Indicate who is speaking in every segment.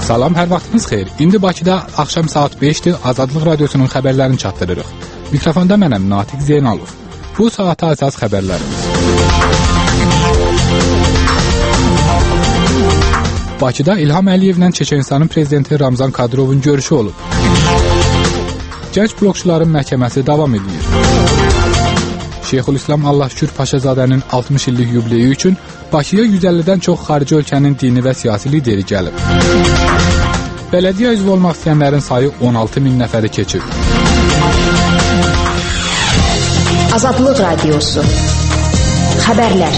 Speaker 1: Salam, hər vaxtınız xeyir. İndi Bakıda axşam saat 5-dir, Azadlıq Radiosunun xəbərlərini çatdırırıq. Mikrofonda mənəm, Natiq Zeynalov. Bu saata əsas xəbərlərimiz. Bakıda İlham Əliyevlə Çeçenistanın prezidenti Ramzan Kadyrovun görüşü olub. Gənc blokçuların məhkəməsi davam edir. Şeyxülislam Allahşükür Paşazadənin 60 illik yubileyi üçün Bakıya 150-dən çox xarici ölkənin dini və siyasi lideri gəlib. Bələdiyyə üzvü olmaq istəyənlərin sayı 16 min nəfəri keçib.
Speaker 2: Azadlıq Radiosu. Xəbərlər.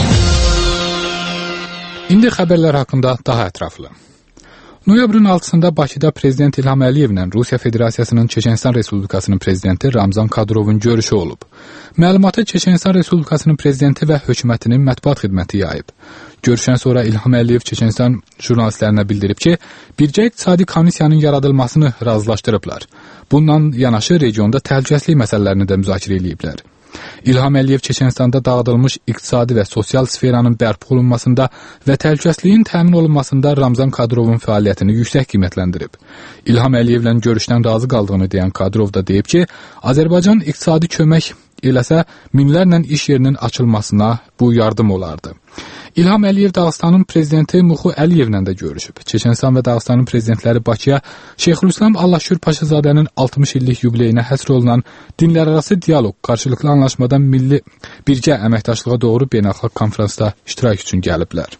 Speaker 1: İndi xəbərlər haqqında daha ətraflı. Noyabrın 6-sında Bakıda Prezident İlham Əliyevlə Rusiya Federasiyasının Çeçenistan Respublikasının prezidenti Ramzan Kadyrovun görüşü olub. Məlumatı Çeçenistan Respublikasının prezidenti və hökumətinin mətbuat xidməti yayıb. Görüşdən sonra İlham Əliyev Çeçenistan jurnalistlərinə bildirib ki, birgə iqtisadi komissiyanın yaradılmasını razılaşdırıblar. Bundan yanaşı regionda təhlükəsizlik məsələlərini də müzakirə ediblər. İlham Əliyev Çeçenistanda dağıdılmış iqtisadi və sosial sferanın bərpa olunmasında və təhlükəsizliyin təmin olunmasında Ramzan Kadrovun fəaliyyətini yüksək qiymətləndirib. İlham Əliyevlə görüşdən razı qaldığını deyən Kadrov da deyib ki, Azərbaycan iqtisadi kömək eləsə minlərlə iş yerinin açılmasına bu yardım olardı. İlham Əliyev Dağıstanın prezidenti Muxu Əliyevlə də görüşüb. Çeçenistan və Dağıstanın prezidentləri Bakıya Şeyxülislam Allahşükür Paşazadənin 60 illik yubileyinə həsr olunan dinlərarası dialoq, qarşılıqlı anlaşmadan milli birgə əməkdaşlığa doğru beynəlxalq konferansda iştirak üçün gəliblər.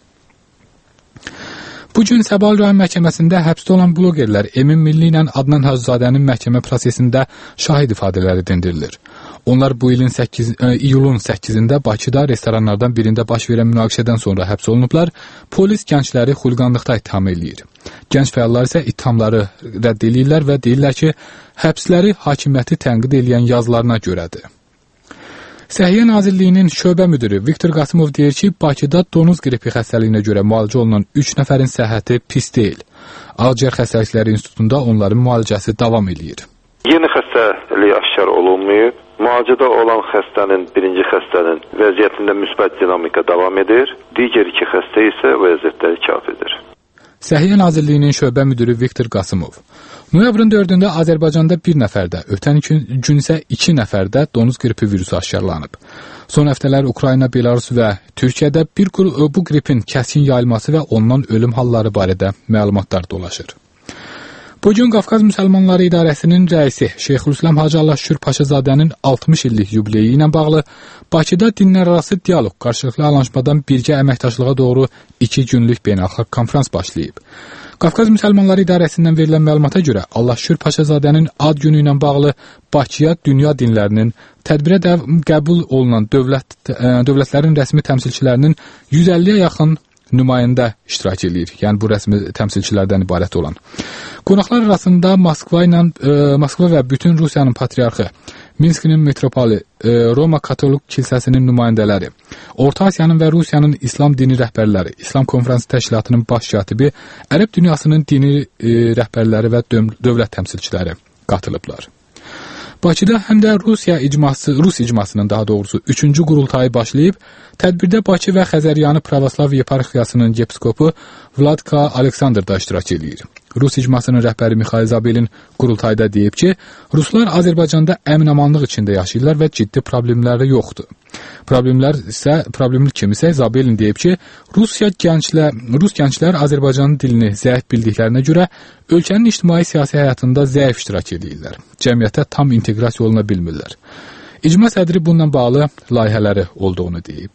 Speaker 1: Bugün Səbail rayon məhkəməsində həbsdə olan blogerlər Emin Milli ilə Adnan Hacızadənin məhkəmə prosesində şahid ifadələri dindirilir. Onlar bu ilin iyulun 8-də Bakıda restoranlardan birində baş verən münaqişədən sonra həbs olunublar. Polis gəncləri xuliqanlıqda ittiham eləyir. Gənc fəallar isə ittihamları rədd edirlər və deyirlər ki, həbsləri hakimiyyəti tənqid edən yazılarına görədir. Səhiyyə Nazirliyinin şöbə müdürü Viktor Qasımov deyir ki, Bakıda donuz qripi xəstəliyinə görə müalicə olunan 3 nəfərin səhhəti pis deyil. Ağciyər Xəstəlikləri İnstitutunda onların müalicəsi davam edir.
Speaker 3: Yeni xəstəlik aşkar olunmayıb. Müalicədə olan xəstənin, birinci xəstənin vəziyyətində müsbət dinamika davam edir. Digər 2 xəstə isə vəziyyətləri kafidir.
Speaker 1: Səhiyyə Nazirliyinin şöbə müdürü Viktor Qasımov. Noyabrın 4-də Azərbaycanda 1 nəfərdə, ötən gün isə 2 nəfərdə donuz qripi virusu aşkarlanıb. Son həftələr Ukrayna, Belarus və Türkiyədə bu qripin kəskin yayılması və ondan ölüm halları barədə məlumatlar dolaşır. Bugün Qafqaz Müsəlmanları İdarəsinin rəisi Şeyxülislam Hacı Allahşükür Paşazadənin 60 illik yubileyi ilə bağlı Bakıda dinlərarası dialoq, qarşılıqlı anlaşmadan birgə əməkdaşlığa doğru 2 günlük beynəlxalq konferans başlayıb. Qafqaz Müsəlmanları İdarəsindən verilən məlumata görə Allahşükür Paşazadənin ad günü ilə bağlı Bakıya dünya dinlərinin tədbirə qəbul olunan dövlətlərin rəsmi təmsilçilərinin 150-yə yaxın nümayəndə iştirak edir. Yəni bu rəsmi təmsilçilərdən ibarət olan. Qonaqlar arasında Moskva və bütün Rusiyanın patriarxı, Minskinin metropoli, Roma Katolik kilsəsinin nümayəndələri, Orta Asiyanın və Rusiyanın İslam dini rəhbərləri, İslam Konferansı Təşkilatının baş katibi, Ərəb dünyasının dini rəhbərləri və dövlət təmsilçiləri qatılıblar. Bakıda həm də Rus icmasının daha doğrusu 3-cü qurultayı başlayıb, tədbirdə Bakı və Xəzəryanı Pravoslav yeparxiyasının yepiskopu Vladka Aleksandr da iştirak edir. Rus icmasının rəhbəri Mixail Zabelin qurultayda deyib ki, Ruslar Azərbaycanda əmin-amanlıq içində yaşayırlar və ciddi problemləri yoxdur. Problemli kimi isə Zabelin deyib ki, Rus gənclər Azərbaycanın dilini zəif bildiklərinə görə ölkənin ictimai-siyasi həyatında zəif iştirak edirlər. Cəmiyyətə tam inteqrasiya oluna bilmirlər. İcma sədri bununla bağlı layihələri olduğunu deyib.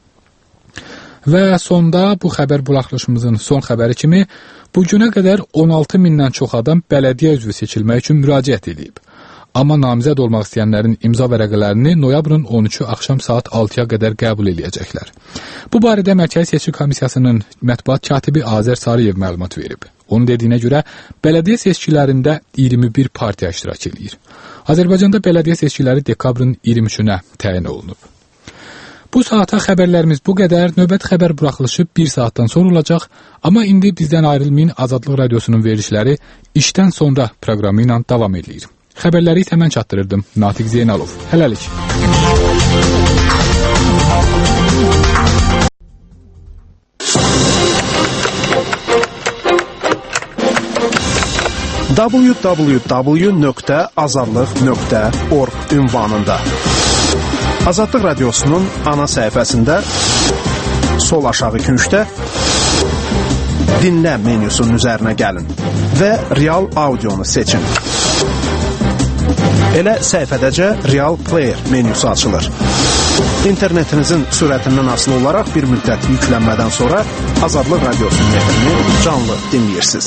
Speaker 1: Və sonda bu xəbər buraxılışımızın son xəbəri kimi bugünə qədər 16 mindən çox adam bələdiyyə üzvü seçilmək üçün müraciət edib. Amma namizəd olmaq istəyənlərin imza vərəqələrini noyabrın 13-ü axşam saat 6-ya qədər qəbul edəcəklər. Bu barədə Mərkəzi Seçki Komissiyasının mətbuat katibi Azər Sarıyev məlumat verib. Onun dediyinə görə bələdiyyə seçkilərində 21 partiya iştirak edir. Azərbaycanda bələdiyyə seçkiləri dekabrın 23-ünə təyin olunub. Bu saata xəbərlərimiz bu qədər. Növbəti xəbər buraxılışı 1 saatdan sonra olacaq. Amma indi bizdən ayrılmayın, Azadlıq Radiosunun verilişləri işdən sonra proqramı ilə davam edir. Xəbərləri isə mən çatdırırdım. Natiq Zeynalov. Hələlik.
Speaker 4: www.azadlıq.org ünvanında. Azadlıq Radiosunun ana səhifəsində sol aşağı küncdə dinlə menyusunun üzərinə gəlin və real audionu seçin. Elə səhifədəcə Real Player menyusu açılır. İnternetinizin sürətindən asılı olaraq bir müddət yüklənmədən sonra Azadlıq Radiosunun efrini canlı dinləyirsiniz.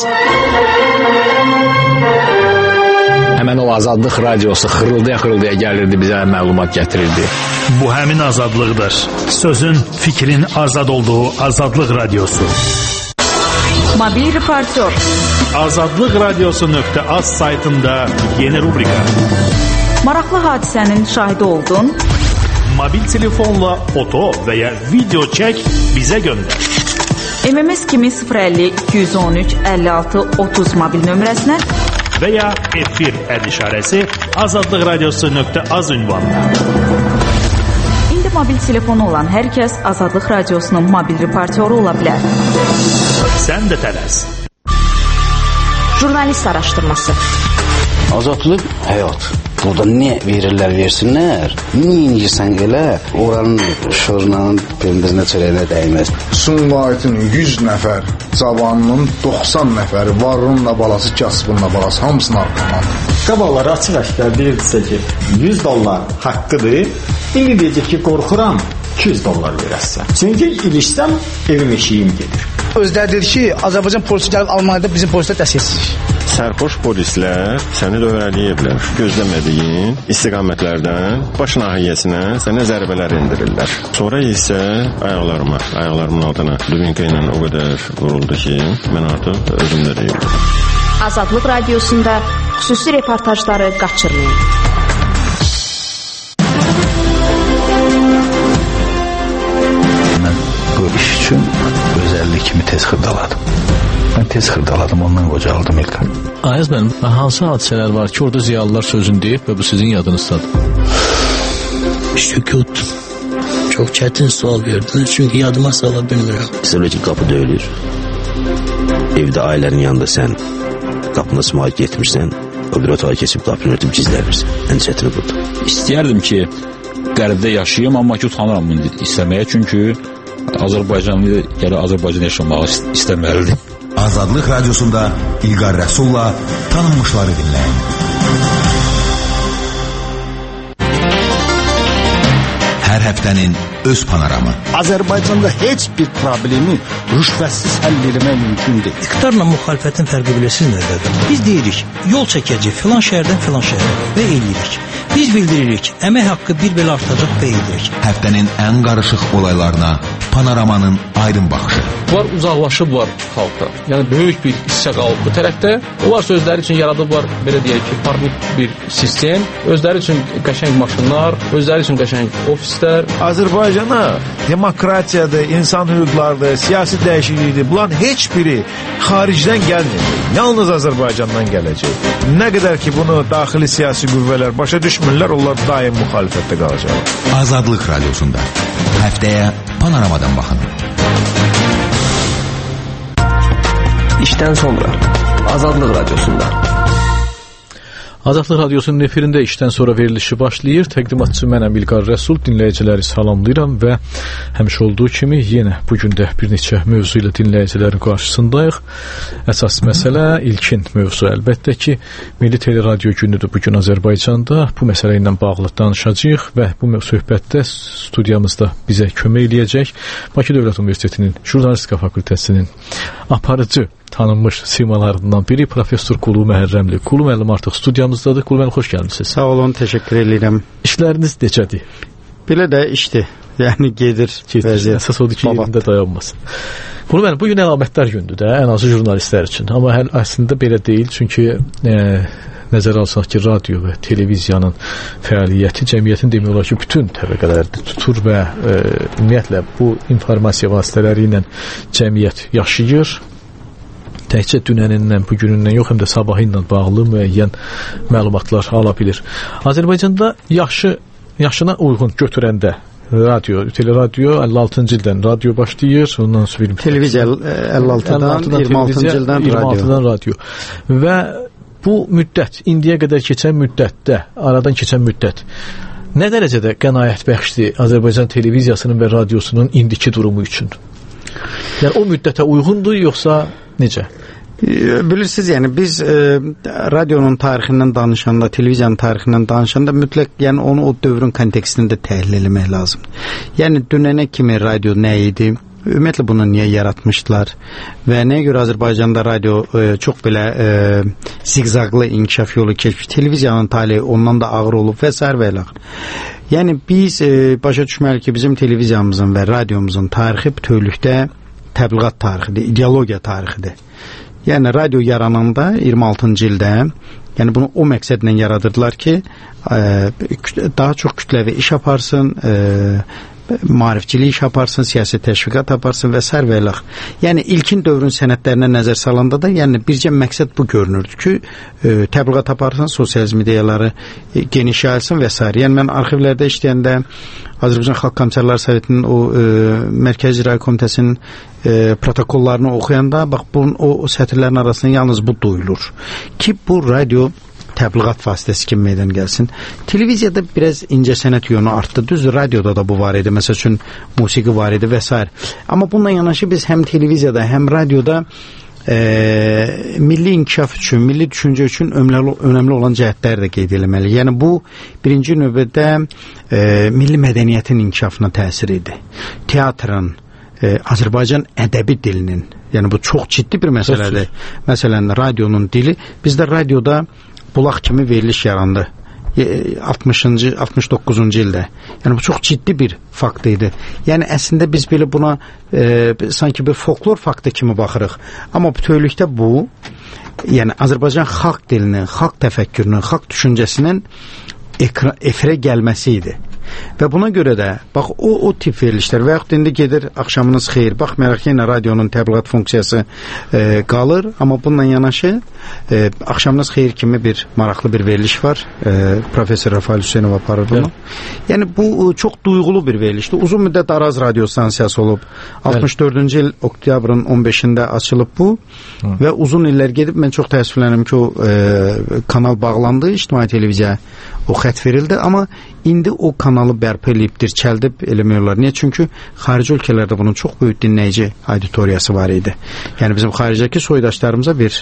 Speaker 5: Həmən o Azadlıq Radiosu xırıldaya gəlirdi, bizə məlumat gətirirdi.
Speaker 6: Bu həmin azadlıqdır. Sözün, fikrin azad olduğu Azadlıq Radiosu.
Speaker 7: Mobil reportör.
Speaker 6: Azadlıqradiosu.az saytında yeni rubrika.
Speaker 7: Maraqlı hadisənin şahidi oldun.
Speaker 6: Mobil telefonla foto və ya video çək, bizə göndər.
Speaker 7: MMS kimi 050 213 56 30 mobil nömrəsinə
Speaker 6: və ya efir işarəsi azadlıqradiosu.az ünvanına.
Speaker 7: İndi mobil telefonu olan hər kəs Azadlıq Radiosunun mobil reportörü ola bilər.
Speaker 6: Sən də tələs.
Speaker 2: Jurnalist araşdırması.
Speaker 8: Azadlıq həyat. Burada nə verirlər, versinlər. Nə inirsən elə, oranın şurnanın pendirinə çörəyinə dəyməz.
Speaker 9: Sumqayıtın 100 nəfər cavanının 90 nəfəri varınla balası, kasbınla balası hamısını arqamandır.
Speaker 10: Qabaları açıq-aşkar deyirdisə ki, $100 haqqıdır. İndi deyəcək ki, qorxuram, $200 verəsən. Çünki ilişsəm, evim eşiyim gedir.
Speaker 11: Özləri dedi ki, Azərbaycan polisi gəlib Almaniyada bizim polislər dəstəksizlik.
Speaker 12: Sərxoş polislər səni dövrələyiblər. Gözləmədiyin istiqamətlərdən baş nahiyəsinə sənə zərbələr endirirlər. Sonra isə ayaqlarımın altına dubinka ilə o qədər vuruldu ki, mən artıq özümdə deyildim.
Speaker 2: Azadlıq Radiosunda xüsusi reportajları qaçırmayın.
Speaker 13: Mən bu iş üçün özəllik kimi tez xırdaladım. Mən tez xırdaladım, ondan qocaldım İlqar.
Speaker 5: Ayaz mənim, hansı hadisələr var ki, orada ziyalılar sözünü deyib və bu sizin yadınızdadır?
Speaker 14: Sükut. Çox çətin sual verdiniz, çünki yadıma sala bilmirəm.
Speaker 15: Məsələn ki, qapı döyülür. Evdə ailənin yanında sən qapına sımaqı getmirsən, o bir otağa keçib qapını örtüb gizlənirsən. Ən çətini budur.
Speaker 16: İstəyərdim ki, qərbdə yaşayayım, amma ki, utanıram bunu istəməyə, çünki Azərbaycanlı gələ Azərbaycan yaşamağı istəməlidir.
Speaker 17: Azadlıq Radiosunda İlqar Rəsulla tanınmışları dinləyin. Hər həftənin öz panoramı.
Speaker 18: Azərbaycanda heç bir problemi rüşvətsiz həll etmək mümkün deyil.
Speaker 14: İqtidarla müxalifətin fərqi bilirsiniz nədədir? Biz deyirik, yol çəkəcək filan şəhərdən filan şəhərə və eləyirik. Biz bildiririk, əmək haqqı bir belə artacaq və eləyirik.
Speaker 17: Həftənin ən qarışıq olaylarına panoramanın aydın baxışı.
Speaker 5: Bunlar uzaqlaşıblar xalqdan. Yəni böyük bir hissə qalıb bu tərəfdə. Onlar özləri üçün yaradıblar, belə deyək ki, parnik bir sistem. Özləri üçün qəşəng maşınlar, özləri üçün qəşəng ofislər.
Speaker 19: Azərbaycana demokratiyadır, insan hüquqlardır, siyasi dəyişiklikdir. Bunların heç biri xaricdən gəlmir. Yalnız Azərbaycandan gələcək. Nə qədər ki bunu daxili siyasi qüvvələr başa düşmürlər, onlar daim müxalifətdə qalacaq.
Speaker 17: Azadlıq Radiosunda həftəyə panoramadan baxın.
Speaker 20: İşdən sonra Azadlıq Radiosunda.
Speaker 5: Azadlıq Radiosunun efirində işdən sonra verilişi başlayır. Təqdimatçı mənəm İlqar Rəsul. Dinləyiciləri salamlayıram və həmişə olduğu kimi yenə bugün də bir neçə mövzu ilə dinləyicilərin qarşısındayıq. Əsas məsələ, ilkin mövzu əlbəttə ki, Milli Teleradio günüdür bugün Azərbaycanda. Bu məsələ ilə bağlı danışacağıq və bu söhbətdə studiyamızda bizə kömək eləyəcək Bakı Dövlət Universitetinin Jurnalistika Fakültəsinin aparıcı tanınmış simalarından biri Professor Qulu Məhərrəmli. Qulu müəllim artıq studiyamızdadır. Qulu müəllim, xoş gəlmisiniz.
Speaker 21: Sağ olun, təşəkkür edirəm.
Speaker 5: İşləriniz necədir?
Speaker 21: Belə də işdir. Yəni gedir vəziyyət.
Speaker 5: Əsas odur ki, yerində dayanmasın. Qulu müəllim, bugün əlamətlər gündür də, ən azı jurnalistlər üçün. Amma əslində belə deyil, çünki nəzərə alsaq ki, radio və televiziyanın fəaliyyəti cəmiyyətin demək olar ki, bütün təbəqələrdə tutur və ümumiyyətlə bu informasiya vasitələri ilə cəmiyyət yaşayır. Təkcə dünənindən, bugünündən yox, həm də sabahı ilə bağlı müəyyən məlumatlar ala bilir. Azərbaycanda yaşına uyğun götürəndə radio, teleradio 56-cı ildən radio başlayır, ondan sonra
Speaker 21: televiziya 56-dan 26-cı ildən
Speaker 5: radio. Və bu müddət, indiyə qədər keçən müddətdə, aradan keçən müddət nə dərəcədə qənaət bəxşdir Azərbaycan televiziyasının və radiosunun indiki durumu üçün? Yəni o müddətə uyğundur, yoxsa necə?
Speaker 21: Bilirsiniz, yəni biz radionun tarixindən danışanda, televiziyanın tarixindən danışanda mütləq yəni onu o dövrün kontekstində təhlil etmək lazımdır. Yəni dünənə kimi radio nə idi? Ümumiyyətlə bunu niyə yaratmışdılar və nəyə görə Azərbaycanda radio çox belə zigzaqlı inkişaf yolu keçmiş, televiziyanın taleyi ondan da ağır olub və s. və ilə. Yəni biz başa düşməliyik ki, bizim televiziyamızın və radiomuzun tarixi bütövlükdə təbliğat tarixidir, ideologiya tarixidir. Yəni radio yarananda 26-cı ildə, yəni bunu o məqsədlə yaradırdılar ki, daha çox kütləvi iş aparsın, maarifçilik iş aparsın, siyasi təşviqat aparsın və s. və ilə. Yəni ilkin dövrün sənədlərinə nəzər salanda da, yəni bircə məqsəd bu görünürdü ki, təbliğat aparsın, sosializm ideyaları geniş yayılsın və s. Yəni mən arxivlərdə işləyəndə Azərbaycan Xalq Komissarları Sovetinin o Mərkəzi İcra Komitəsinin protokollarını oxuyanda bax bunun o sətirlərin arasında yalnız bu duyulur ki, bu radio təbliğat vasitəsi kimi meydana gəlsin. Televiziyada biraz incəsənət yönü artdı. Düz radioda da bu var idi. Məsəl üçün musiqi var idi və s. Amma bununla yanaşı biz həm televiziyada, həm radioda milli inkişaf üçün, milli düşüncə üçün önəmli olan cəhətləri də qeyd etməliyik. Yəni bu birinci növbədə milli mədəniyyətin inkişafına təsir idi. Teatrın, Azərbaycan ədəbi dilinin, yəni bu çox ciddi bir məsələdir. Məsələn, radionun dili, bizdə radioda bulaq kimi veriliş yarandı 69-cu ildə. Yəni bu çox ciddi bir fakt idi. Yəni əslində biz belə buna sanki bir folklor faktı kimi baxırıq. Amma bütövlükdə bu, yəni Azərbaycan xalq dilinin, xalq təfəkkürünün, xalq düşüncəsinin efirə gəlməsi idi. Və buna görə də bax o tip verilişlər və yaxud indi gedir axşamınız xeyir, baxmayaraq yenə radionun təbliğat funksiyası qalır, amma bununla yanaşı axşamınız xeyir kimi bir maraqlı bir veriliş var. Professor Rafael Hüseynov aparır bunu. Yəni bu çox duyğulu bir verilişdir. Uzun müddət Araz radio stansiyası olub. 64-cü il oktyabrın 15-də açılıb bu və uzun illər gedib, mən çox təəssüflənirəm ki, o kanal bağlandı, ictimai televiziya o xət verildi, amma indi o kanalı bərpa eləyib, dirçəldib eləmiyorlar. Niyə? Çünki xarici ölkələrdə bunun çox böyük dinləyici auditoriyası var idi. Yəni bizim xaricdəki soydaşlarımıza bir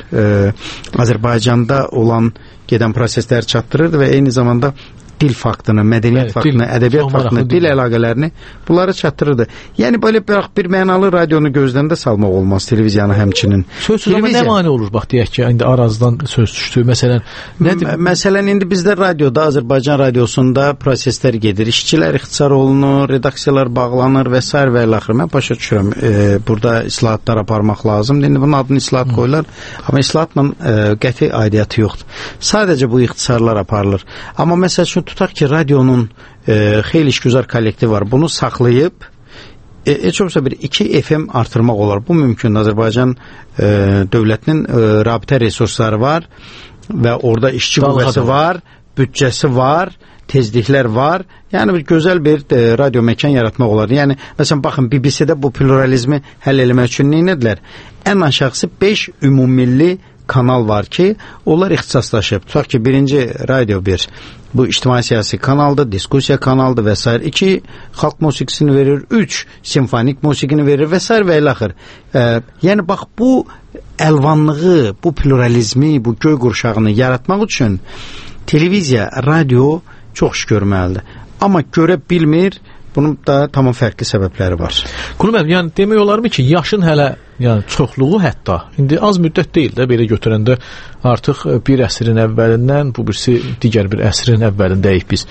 Speaker 21: Azərbaycanda olan gedən prosesləri çatdırırdı və eyni zamanda dil faktını, mədəniyyət faktını, ədəbiyyat faktını, dil əlaqələrini bunları çatdırırdı. Yəni belə bir mənalı radionu gözdən də salmaq olmaz televiziyanı həmçinin.
Speaker 5: Sözsüz amma nə mane olur? Bax, deyək ki, indi Arazdan söz düşdü. Məsələn, nədir?
Speaker 21: Məsələn, indi bizdə radioda, Azərbaycan radiosunda proseslər gedir. İşçilər ixtisar olunur, redaksiyalar bağlanır və s. və ilaxır. Mən başa düşürəm, burada islahatlar aparmaq lazımdır. İndi bunun adını islahat qoyurlar, amma islahatla qəti aidiyyatı yoxdur. Sadəcə bu ixtisarlar aparılır. Amma məsəl üçün tutaq ki, radionun xeyli işgüzar kollektiv var. Bunu saxlayıb heç olmasa bir 2 FM artırmaq olar. Bu mümkün. Azərbaycan dövlətinin rabitə resursları var və orada işçi qüvvəsi var, büdcəsi var, tezliklər var. Yəni bir gözəl bir radio məkan yaratmaq olar. Yəni məsələn baxın, BBC-də bu pluralizmi həll etmək üçün nə edilər? Ən aşağısı 5 ümumilli kanal var ki, onlar ixtisaslaşıb. Tutaq ki, birinci radio 1 bu ictimai siyasi kanaldır, diskusiya kanaldır və s. 2 xalq musiqisini verir, 3 simfonik musiqini verir və s. və ilaxır. Yəni bax, bu əlvanlığı, bu pluralizmi, bu göy qurşağını yaratmaq üçün televiziya, radio çox iş görməlidir. Amma görə bilmir. Bunun da tamam fərqli səbəbləri var.
Speaker 5: Qulum, yəni demək olarmı ki, yaşın hələ yəni çoxluğu hətta indi az müddət deyil də, belə götürəndə artıq bir əsrin əvvəlindən bu birisi digər bir əsrin əvvəlindəyik biz.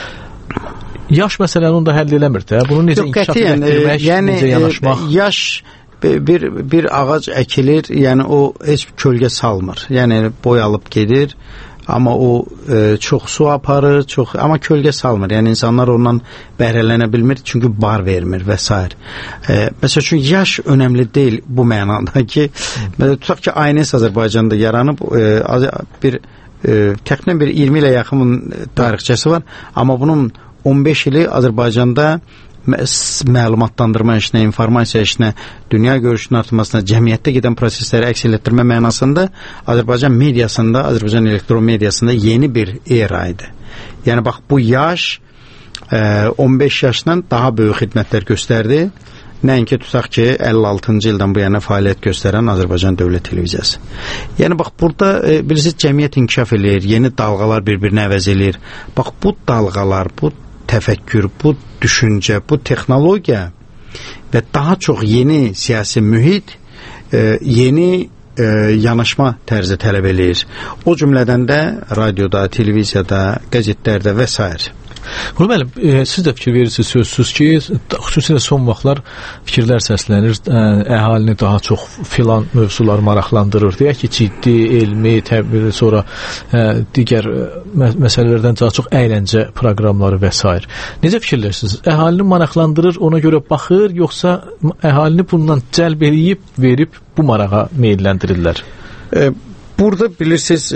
Speaker 5: Yaş məsələni onu da həll eləmir də. Bunu necə inkişaf etdirmək, necə yanaşmaq?
Speaker 21: Yaş bir ağac əkilir, yəni o heç kölgə salmır. Yəni boy alıb gedir. Amma o çox su aparır, amma kölgə salmır. Yəni insanlar ondan bəhrələnə bilmir, çünki bar vermir və s. Məsəl üçün yaş önəmli deyil bu mənada ki, tutaq ki, ANS Azərbaycanda yaranıb təxminən bir 20 ilə yaxın tarixçəsi var, amma bunun 15 ili Azərbaycanda məlumatlandırma işinə, informasiya işinə, dünya görüşünün artırmasına, cəmiyyətdə gedən prosesləri əks etdirmə mənasında Azərbaycan mediasında, Azərbaycan elektron mediasında yeni bir era idi. Yəni bax bu yaş 15 yaşdan daha böyük xidmətlər göstərdi. Nəinki tutaq ki 56-cı ildən bu yana fəaliyyət göstərən Azərbaycan Dövlət Televiziyası. Yəni bax burada bilirsiniz cəmiyyət inkişaf eləyir, yeni dalğalar bir-birini əvəz eləyir. Bax bu dalğalar, bu təfəkkür, bu düşüncə, bu texnologiya və daha çox yeni siyasi mühit, yeni yanaşma tərzi tələb eləyir. O cümlədən də radioda, televiziyada, qəzetlərdə və s.
Speaker 5: Qurban müəllim, siz də fikir verirsiniz sözsüz ki, xüsusilə son vaxtlar fikirlər səslənir, əhalini daha çox filan mövzular maraqlandırır. Deyək ki, ciddi, elmi, təbliğ, sonra digər məsələlərdən daha çox əyləncə proqramları və s. Necə fikirlərsiniz? Əhalini maraqlandırır, ona görə baxır, yoxsa əhalini bundan cəlb eləyib, verib bu marağa meyilləndirirlər?
Speaker 21: Burada bilirsiniz,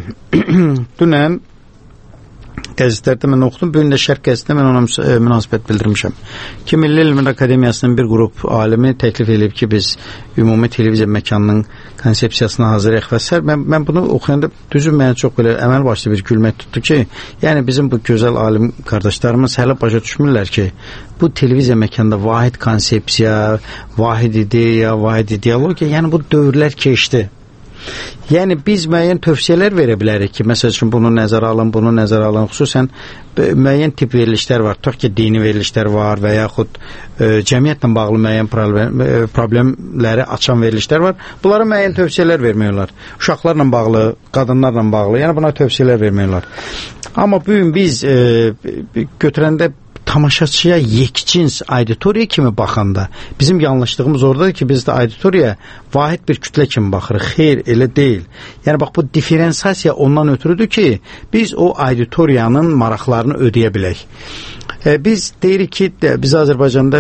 Speaker 21: dünən qəzetlərdə mən oxudum, bu gün də Şərq qəzetində mən ona münasibət bildirmişəm ki, Milli Elmlər Akademiyasının bir qrup alimi təklif edib ki, biz ümumi televiziya məkanının konsepsiyasına hazırlayaq və s. Mən bunu oxuyanda düzü mənə çox belə əməl başlı bir gülmək tutdu ki, yəni bizim bu gözəl alim qardaşlarımız hələ başa düşmürlər ki, bu televiziya məkanda vahid konsepsiya, vahid ideya, vahid ideologiya, yəni bu dövrlər keçdi. Yəni biz müəyyən tövsiyələr verə bilərik ki, məsəl üçün bunu nəzərə alın, bunu nəzərə alın. Xüsusən müəyyən tip verilişlər var. Tutaq ki, dini verilişlər var və yaxud cəmiyyətlə bağlı müəyyən problemləri açan verilişlər var. Bunlara müəyyən tövsiyələr vermək olar. Uşaqlarla bağlı, qadınlarla bağlı, yəni buna tövsiyələr vermək olar. Amma bu gün biz götürəndə tamaşaçıya yekcins auditoriya kimi baxanda bizim yanlışlığımız oradadır ki, biz də auditoriyaya vahid bir kütlə kimi baxırıq. Xeyr, elə deyil. Yəni bax bu diferensasiya ondan ötürüdür ki, biz o auditoriyanın maraqlarını ödəyə bilək. Biz deyirik ki, biz Azərbaycanda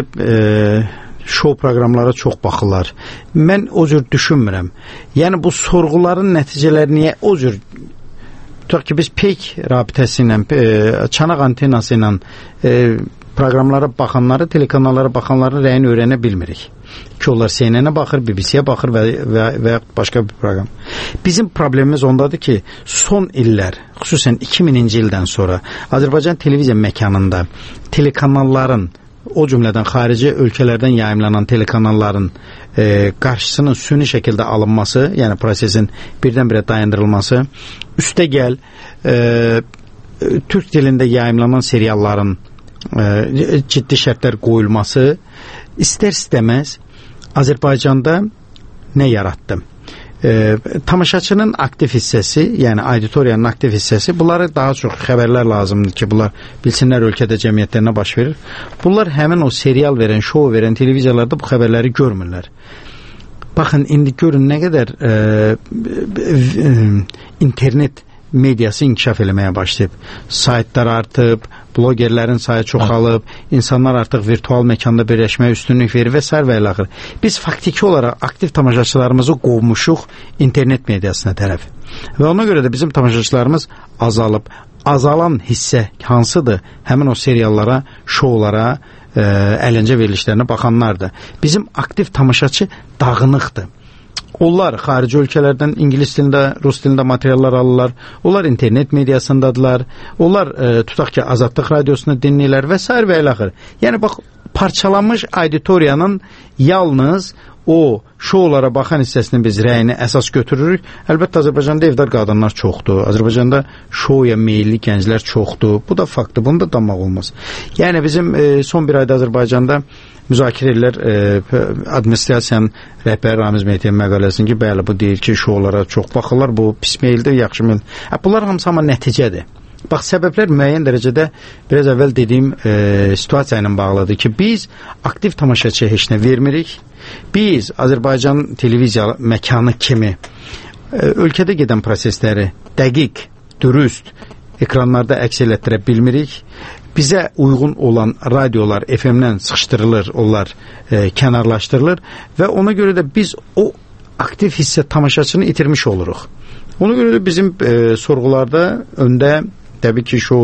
Speaker 21: şou proqramlara çox baxırlar. Mən o cür düşünmürəm. Yəni bu sorğuların nəticələri niyə o cür? Tutaq ki, biz peyk rabitəsi ilə, çanaq antenası ilə proqramlara baxanları, telekanallara baxanların rəyini öyrənə bilmirik. Ki, onlar CNN-ə baxır, BBC-yə baxır və başqa bir proqram. Bizim problemimiz ondadır ki, son illər, xüsusən 2000-ci ildən sonra Azərbaycan televiziya məkanında telekanalların, o cümlədən xarici ölkələrdən yayımlanan telekanalların qarşısının süni şəkildə alınması, yəni prosesin birdən-birə dayandırılması, üstə gəl türk dilində yayımlanan serialların ciddi şərtlər qoyulması istər-istəməz Azərbaycanda nə yaratdı? Tamaşaçının aktiv hissəsi, yəni auditoriyanın aktiv hissəsi, bunları daha çox xəbərlər lazımdır ki, bunlar bilsinlər ölkədə cəmiyyətlərində baş verir. Bunlar həmin o serial verən, şou verən televiziyalarda bu xəbərləri görmürlər. Baxın, indi görün nə qədər internet mediası inkişaf eləməyə başlayıb. Saytlar artıb, blogerlərin sayı çoxalıb, insanlar artıq virtual məkanda birləşməyə üstünlük verir və s. və ilə axır. Biz faktiki olaraq aktiv tamaşaçılarımızı qovmuşuq internet mediasına tərəf. Və ona görə də bizim tamaşaçılarımız azalıb. Azalan hissə hansıdır? Həmin o seriallara, şoulara, əyləncə verilişlərinə baxanlardır. Bizim aktiv tamaşaçı dağınıqdır. Onlar xarici ölkələrdən ingilis dilində, rus dilində materiallar alırlar. Onlar internet mediasındadılar. Onlar tutaq ki, Azadlıq radiosunu dinləyirlər və s. və ilə axır. Yəni bax, parçalanmış auditoriyanın yalnız o şoulara baxan hissəsinin biz rəyini əsas götürürük. Əlbəttə Azərbaycanda evdar qadınlar çoxdur. Azərbaycanda şouya meyilli gənclər çoxdur. Bu da faktdır. Bunu da danmaq olmaz. Yəni bizim son bir ayda Azərbaycanda müzakirə edirlər administrasiyanın rəhbəri Ramiz Mehdiyev məqaləsinin ki, bəli, bu deyir ki, şoulara çox baxırlar, bu pis meyildir, yaxşı meyil. Bunlar hamısı amma nəticədir. Bax, səbəblər müəyyən dərəcədə biraz əvvəl dediyim situasiya ilə bağlıdır ki, biz aktiv tamaşaçıya heç nə vermirik. Biz Azərbaycan televiziya məkanı kimi ölkədə gedən prosesləri dəqiq, dürüst ekranlarda əks elətdirə bilmirik. Bizə uyğun olan radiolar FM-dən sıxışdırılır, onlar kənarlaşdırılır və ona görə də biz o aktiv hissə tamaşaçını itirmiş oluruq. Ona görə də bizim sorğularda öndə təbii ki, şou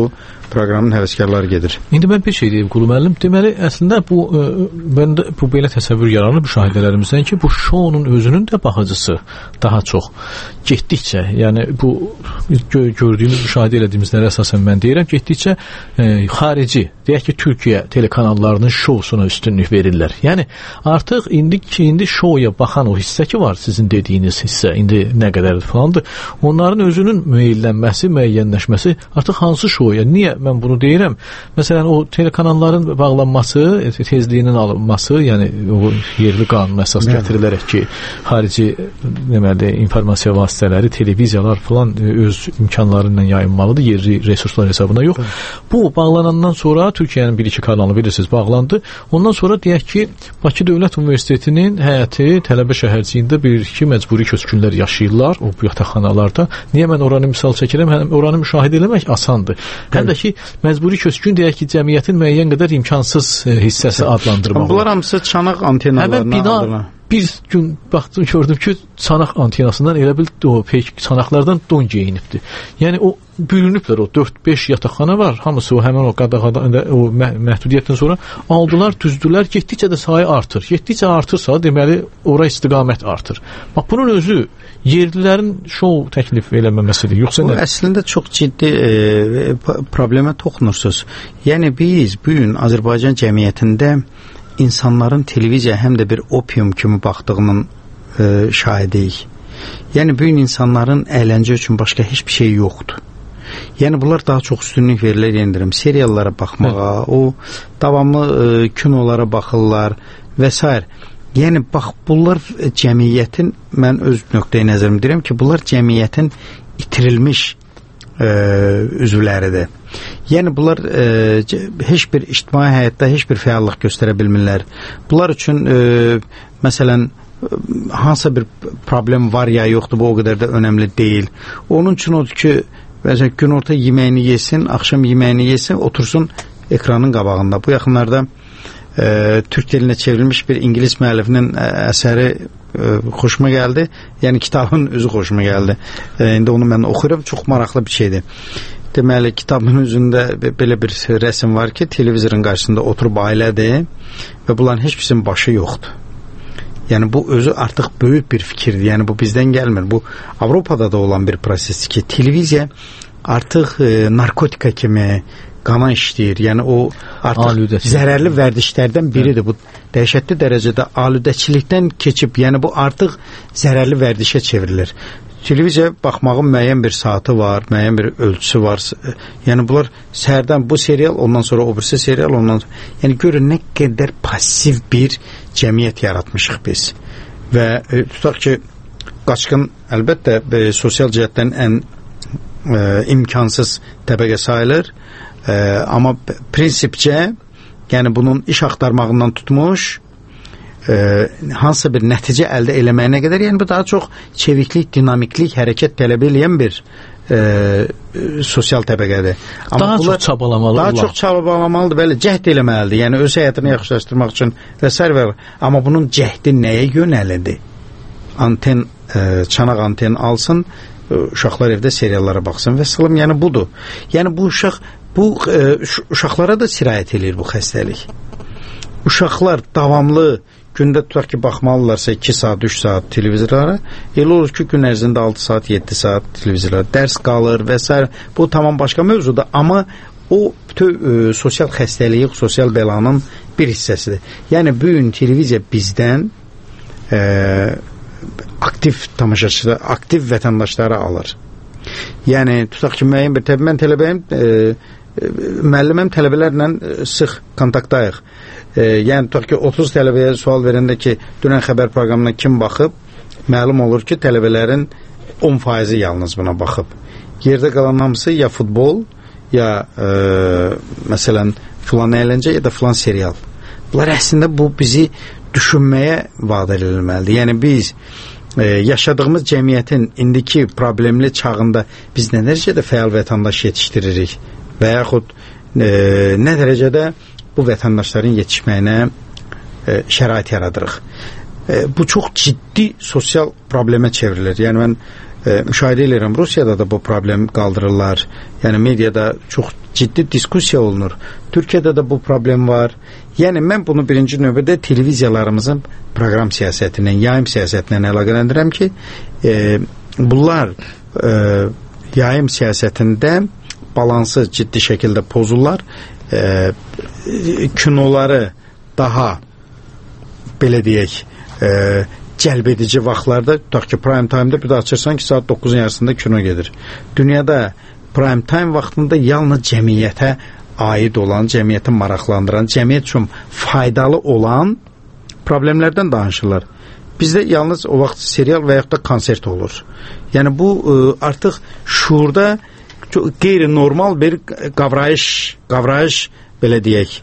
Speaker 21: proqramın həvəskarları gedir.
Speaker 5: İndi mən bir şey deyim Qulu müəllim. Deməli, əslində bu məndə bu belə təsəvvür yaranır müşahidələrimizdən ki, bu şounun özünün də baxıcısı daha çox getdikcə, yəni bu gördüyümüz, müşahidə elədiyimizlərə əsasən mən deyirəm, getdikcə xarici, deyək ki, Türkiyə telekanallarının şousuna üstünlük verirlər. Yəni artıq indi şouya baxan o hissə ki var, sizin dediyiniz hissə, indi nə qədərdir falandır, onların özünün müəyyənlənməsi, müəyyənləşməsi artıq hansı şouya, niyə mən bunu deyirəm? Məsələn, o telekanalların bağlanması, tezliyinin alınması, yəni o yerli qanuna əsas gətirilərək ki, xarici deməli informasiya vasitələri, televiziyalar falan öz imkanları ilə yayınmalıdır, yerli resurslar hesabına yox. Bu bağlanandan sonra Türkiyənin bir-iki kanalı bilirsiniz bağlandı. Ondan sonra deyək ki, Bakı Dövlət Universitetinin həyəti tələbə şəhərciyində bir-iki məcburi köçkünlər yaşayırlar o yataqxanalarda. Niyə mən oranı misal çəkirəm? Həm oranı müşahidə eləmək asandır. Həm də ki, məcburi köçkün deyək ki, cəmiyyətin müəyyən qədər imkansız hissəsi adlandırmaq.
Speaker 21: Bunlar hamısı çanaq antenalarına alırlar.
Speaker 5: Bir gün baxdım, gördüm ki, çanaq antenasından elə bil o çanaqlardan don geyinibdir. Yəni o bürünüblər, o 4-5 yataqxana var, hamısı o həmin o qadağada o məhdudiyyətdən sonra aldılar, düzdülər, getdikcə də sayı artır. Getdikcə artırsa, deməli, ora istiqamət artır. Bax, bunun özü yerlilərin şou təklif eləməməsidir, yoxsa nə?
Speaker 21: Əslində çox ciddi problemə toxunursunuz. Yəni biz bu gün Azərbaycan cəmiyyətində insanların televiziya həm də bir opium kimi baxdığının şahidiyik. Yəni bu gün insanların əyləncə üçün başqa heç bir şey yoxdur. Yəni bunlar daha çox üstünlük verirlər, yendirim, seriallara baxmağa, o davamlı kinolara baxırlar və s. Yəni bax, bunlar cəmiyyətin, mən öz nöqteyi nəzərim deyirəm ki, bunlar cəmiyyətin itirilmiş üzvləridir. Yəni bunlar heç bir ictimai həyatda heç bir fəallıq göstərə bilmirlər. Bunlar üçün məsələn hansısa bir problem var ya yoxdur, bu o qədər də önəmli deyil. Onun üçün odur ki, məsələn günorta yeməyini yesin, axşam yeməyini yesin, otursun ekranın qabağında. Bu yaxınlarda Türk dilinə çevrilmiş bir İngilis müəllifinin əsəri xoşuma gəldi. Yəni kitabın özü xoşuma gəldi. İndi onu mən oxuyuram, çox maraqlı bir şeydir. Deməli, kitabın üzündə belə bir rəsm var ki, televizorun qarşısında oturub ailədir və bunların heç birisinin başı yoxdur. Yəni bu özü artıq böyük bir fikirdir. Yəni bu bizdən gəlmir. Bu Avropada da olan bir prosesdir ki, televiziya artıq narkotika kimi qana işləyir. Yəni o artıq zərərli vərdişlərdən biridir. Bu dəhşətli dərəcədə alüdəçilikdən keçib, yəni bu artıq zərərli vərdişə çevrilir. Televiziya baxmağın müəyyən bir saatı var, müəyyən bir ölçüsü var. Yəni bunlar səhərdən bu serial, ondan sonra o birisi serial, ondan sonra. Yəni görün nə qədər passiv bir cəmiyyət yaratmışıq biz. Və tutaq ki, qaçqın əlbəttə sosial cəhətdən ən imkansız təbəqə sayılır. Amma prinsipcə, yəni bunun iş axtarmağından tutmuş, hansısa bir nəticə əldə eləməyinə qədər, yəni bu daha çox çeviklik, dinamiklik, hərəkət tələb eləyən bir sosial təbəqədir.
Speaker 5: Daha çox çabalamalıdır.
Speaker 21: Daha çox çabalamalıdır, belə cəhd eləməlidir. Yəni öz həyatını yaxşılaşdırmaq üçün və s. Amma bunun cəhdi nəyə yönəlidir? Anten, çanaq anten alsın, uşaqlar evdə seriallara baxsın və s. Yəni budur. Yəni bu uşaqlara da sirayət edir bu xəstəlik. Uşaqlar davamlı gündə tutaq ki, baxmalılarsa 2 saat, 3 saat televizorlara, elə olur ki, gün ərzində 6 saat, 7 saat televizorlara dərs qalır və s. Bu tamam başqa mövzudur, amma o bütün sosial xəstəlik, sosial bəlanın bir hissəsidir. Yəni bu gün televiziya bizdən aktiv tamaşaçılar, aktiv vətəndaşları alır. Yəni tutaq ki, müəyyən bir mən tələbəyim, müəlliməm, tələbələrlə sıx kontaktdayıq. Yəni tutaq ki, 30 tələbəyə sual verəndə ki, dünən xəbər proqramına kim baxıb, məlum olur ki, tələbələrin 10% yalnız buna baxıb. Yerdə qalan hamısı ya futbol, ya məsələn filan əyləncə, ya da filan serial. Bunlar əslində bu bizi düşünməyə vadar edilməlidir. Yəni biz yaşadığımız cəmiyyətin indiki problemli çağında biz nə dərəcədə fəal vətəndaş yetişdiririk və yaxud nə dərəcədə bu vətəndaşların yetişməyinə şərait yaradırıq. Bu çox ciddi sosial problemə çevrilir. Yəni mən müşahidə edirəm, Rusiyada da bu problem qaldırırlar. Yəni mediada çox ciddi diskussiya olunur. Türkiyədə də bu problem var. Yəni mən bunu birinci növbədə televiziyalarımızın proqram siyasətindən, yayım siyasətindən əlaqələndirirəm ki, bunlar yayım siyasətində balansı ciddi şəkildə pozurlar. Kinoları daha belə deyək, cəlb edici vaxtlarda, tutaq ki, prime time-da bir də açırsan ki, saat 9-un yarısında kino gedir. Dünyada prime time vaxtında yalnız cəmiyyətə aid olan, cəmiyyəti maraqlandıran, cəmiyyət üçün faydalı olan problemlərdən danışırlar. Bizdə yalnız o vaxt serial və yaxud da konsert olur. Yəni bu artıq şuurda qeyri-normal bir qavrayış belə deyək,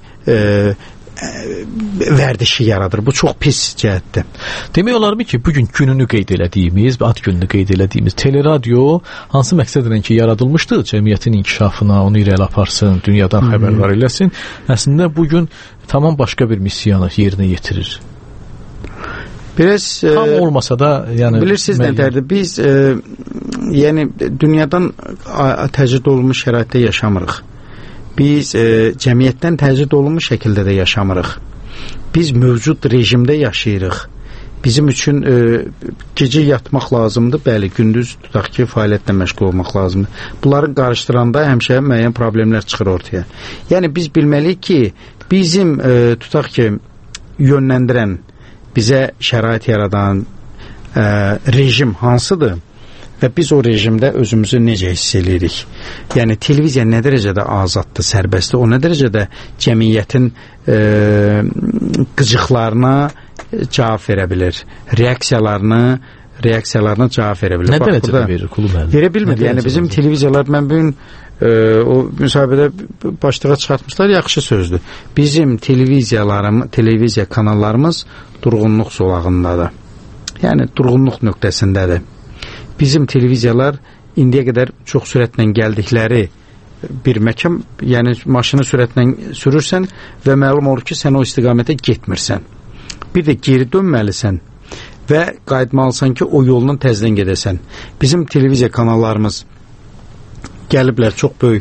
Speaker 21: vərdişi yaradır. Bu çox pis cəhətdir.
Speaker 5: Demək olarmı ki, bugün gününü qeyd elədiyimiz, ad gününü qeyd elədiyimiz teleradio hansı məqsədlə ki yaradılmışdı? Cəmiyyətin inkişafına, onu irəli aparsın, dünyadan xəbərdar eləsin. Əslində bugün tamam başqa bir missiyanı yerinə yetirir.
Speaker 21: Biraz
Speaker 5: tam olmasa da, yəni
Speaker 21: bilirsiniz nədərdir? Biz yəni dünyadan təcrid olunmuş şəraitdə yaşamırıq. Biz cəmiyyətdən təcrid olunmuş şəkildə də yaşamırıq. Biz mövcud rejimdə yaşayırıq. Bizim üçün gecə yatmaq lazımdır, bəli, gündüz tutaq ki, fəaliyyətlə məşğul olmaq lazımdır. Bunları qarışdıranda həmişə müəyyən problemlər çıxır ortaya. Yəni biz bilməliyik ki, bizim tutaq ki, yönləndirən, bizə şərait yaradan rejim hansıdır? Və biz o rejimdə özümüzü necə hiss edirik? Yəni televiziya nə dərəcədə azaddır, sərbəstdir, o nə dərəcədə cəmiyyətin qıcıqlarına cavab verə bilir, reaksiyalarına cavab verə bilir.
Speaker 5: Nə dərəcədə verir Qulu müəllim?
Speaker 21: Verə bilmir. Yəni bizim televiziyalar, mən bugün o müsahibədə başlığa çıxartmışlar, yaxşı sözdür. Bizim televiziya kanallarımız durğunluq zolağındadır. Yəni durğunluq nöqtəsindədir. Bizim televiziyalar indiyə qədər çox sürətlə gəldikləri bir məkan, yəni maşını sürətlə sürürsən və məlum olur ki, sən o istiqamətə getmirsən. Bir də geri dönməlisən və qayıtmalısan ki, o yoldan təzədən gedəsən. Bizim televiziya kanallarımız gəliblər, çox böyük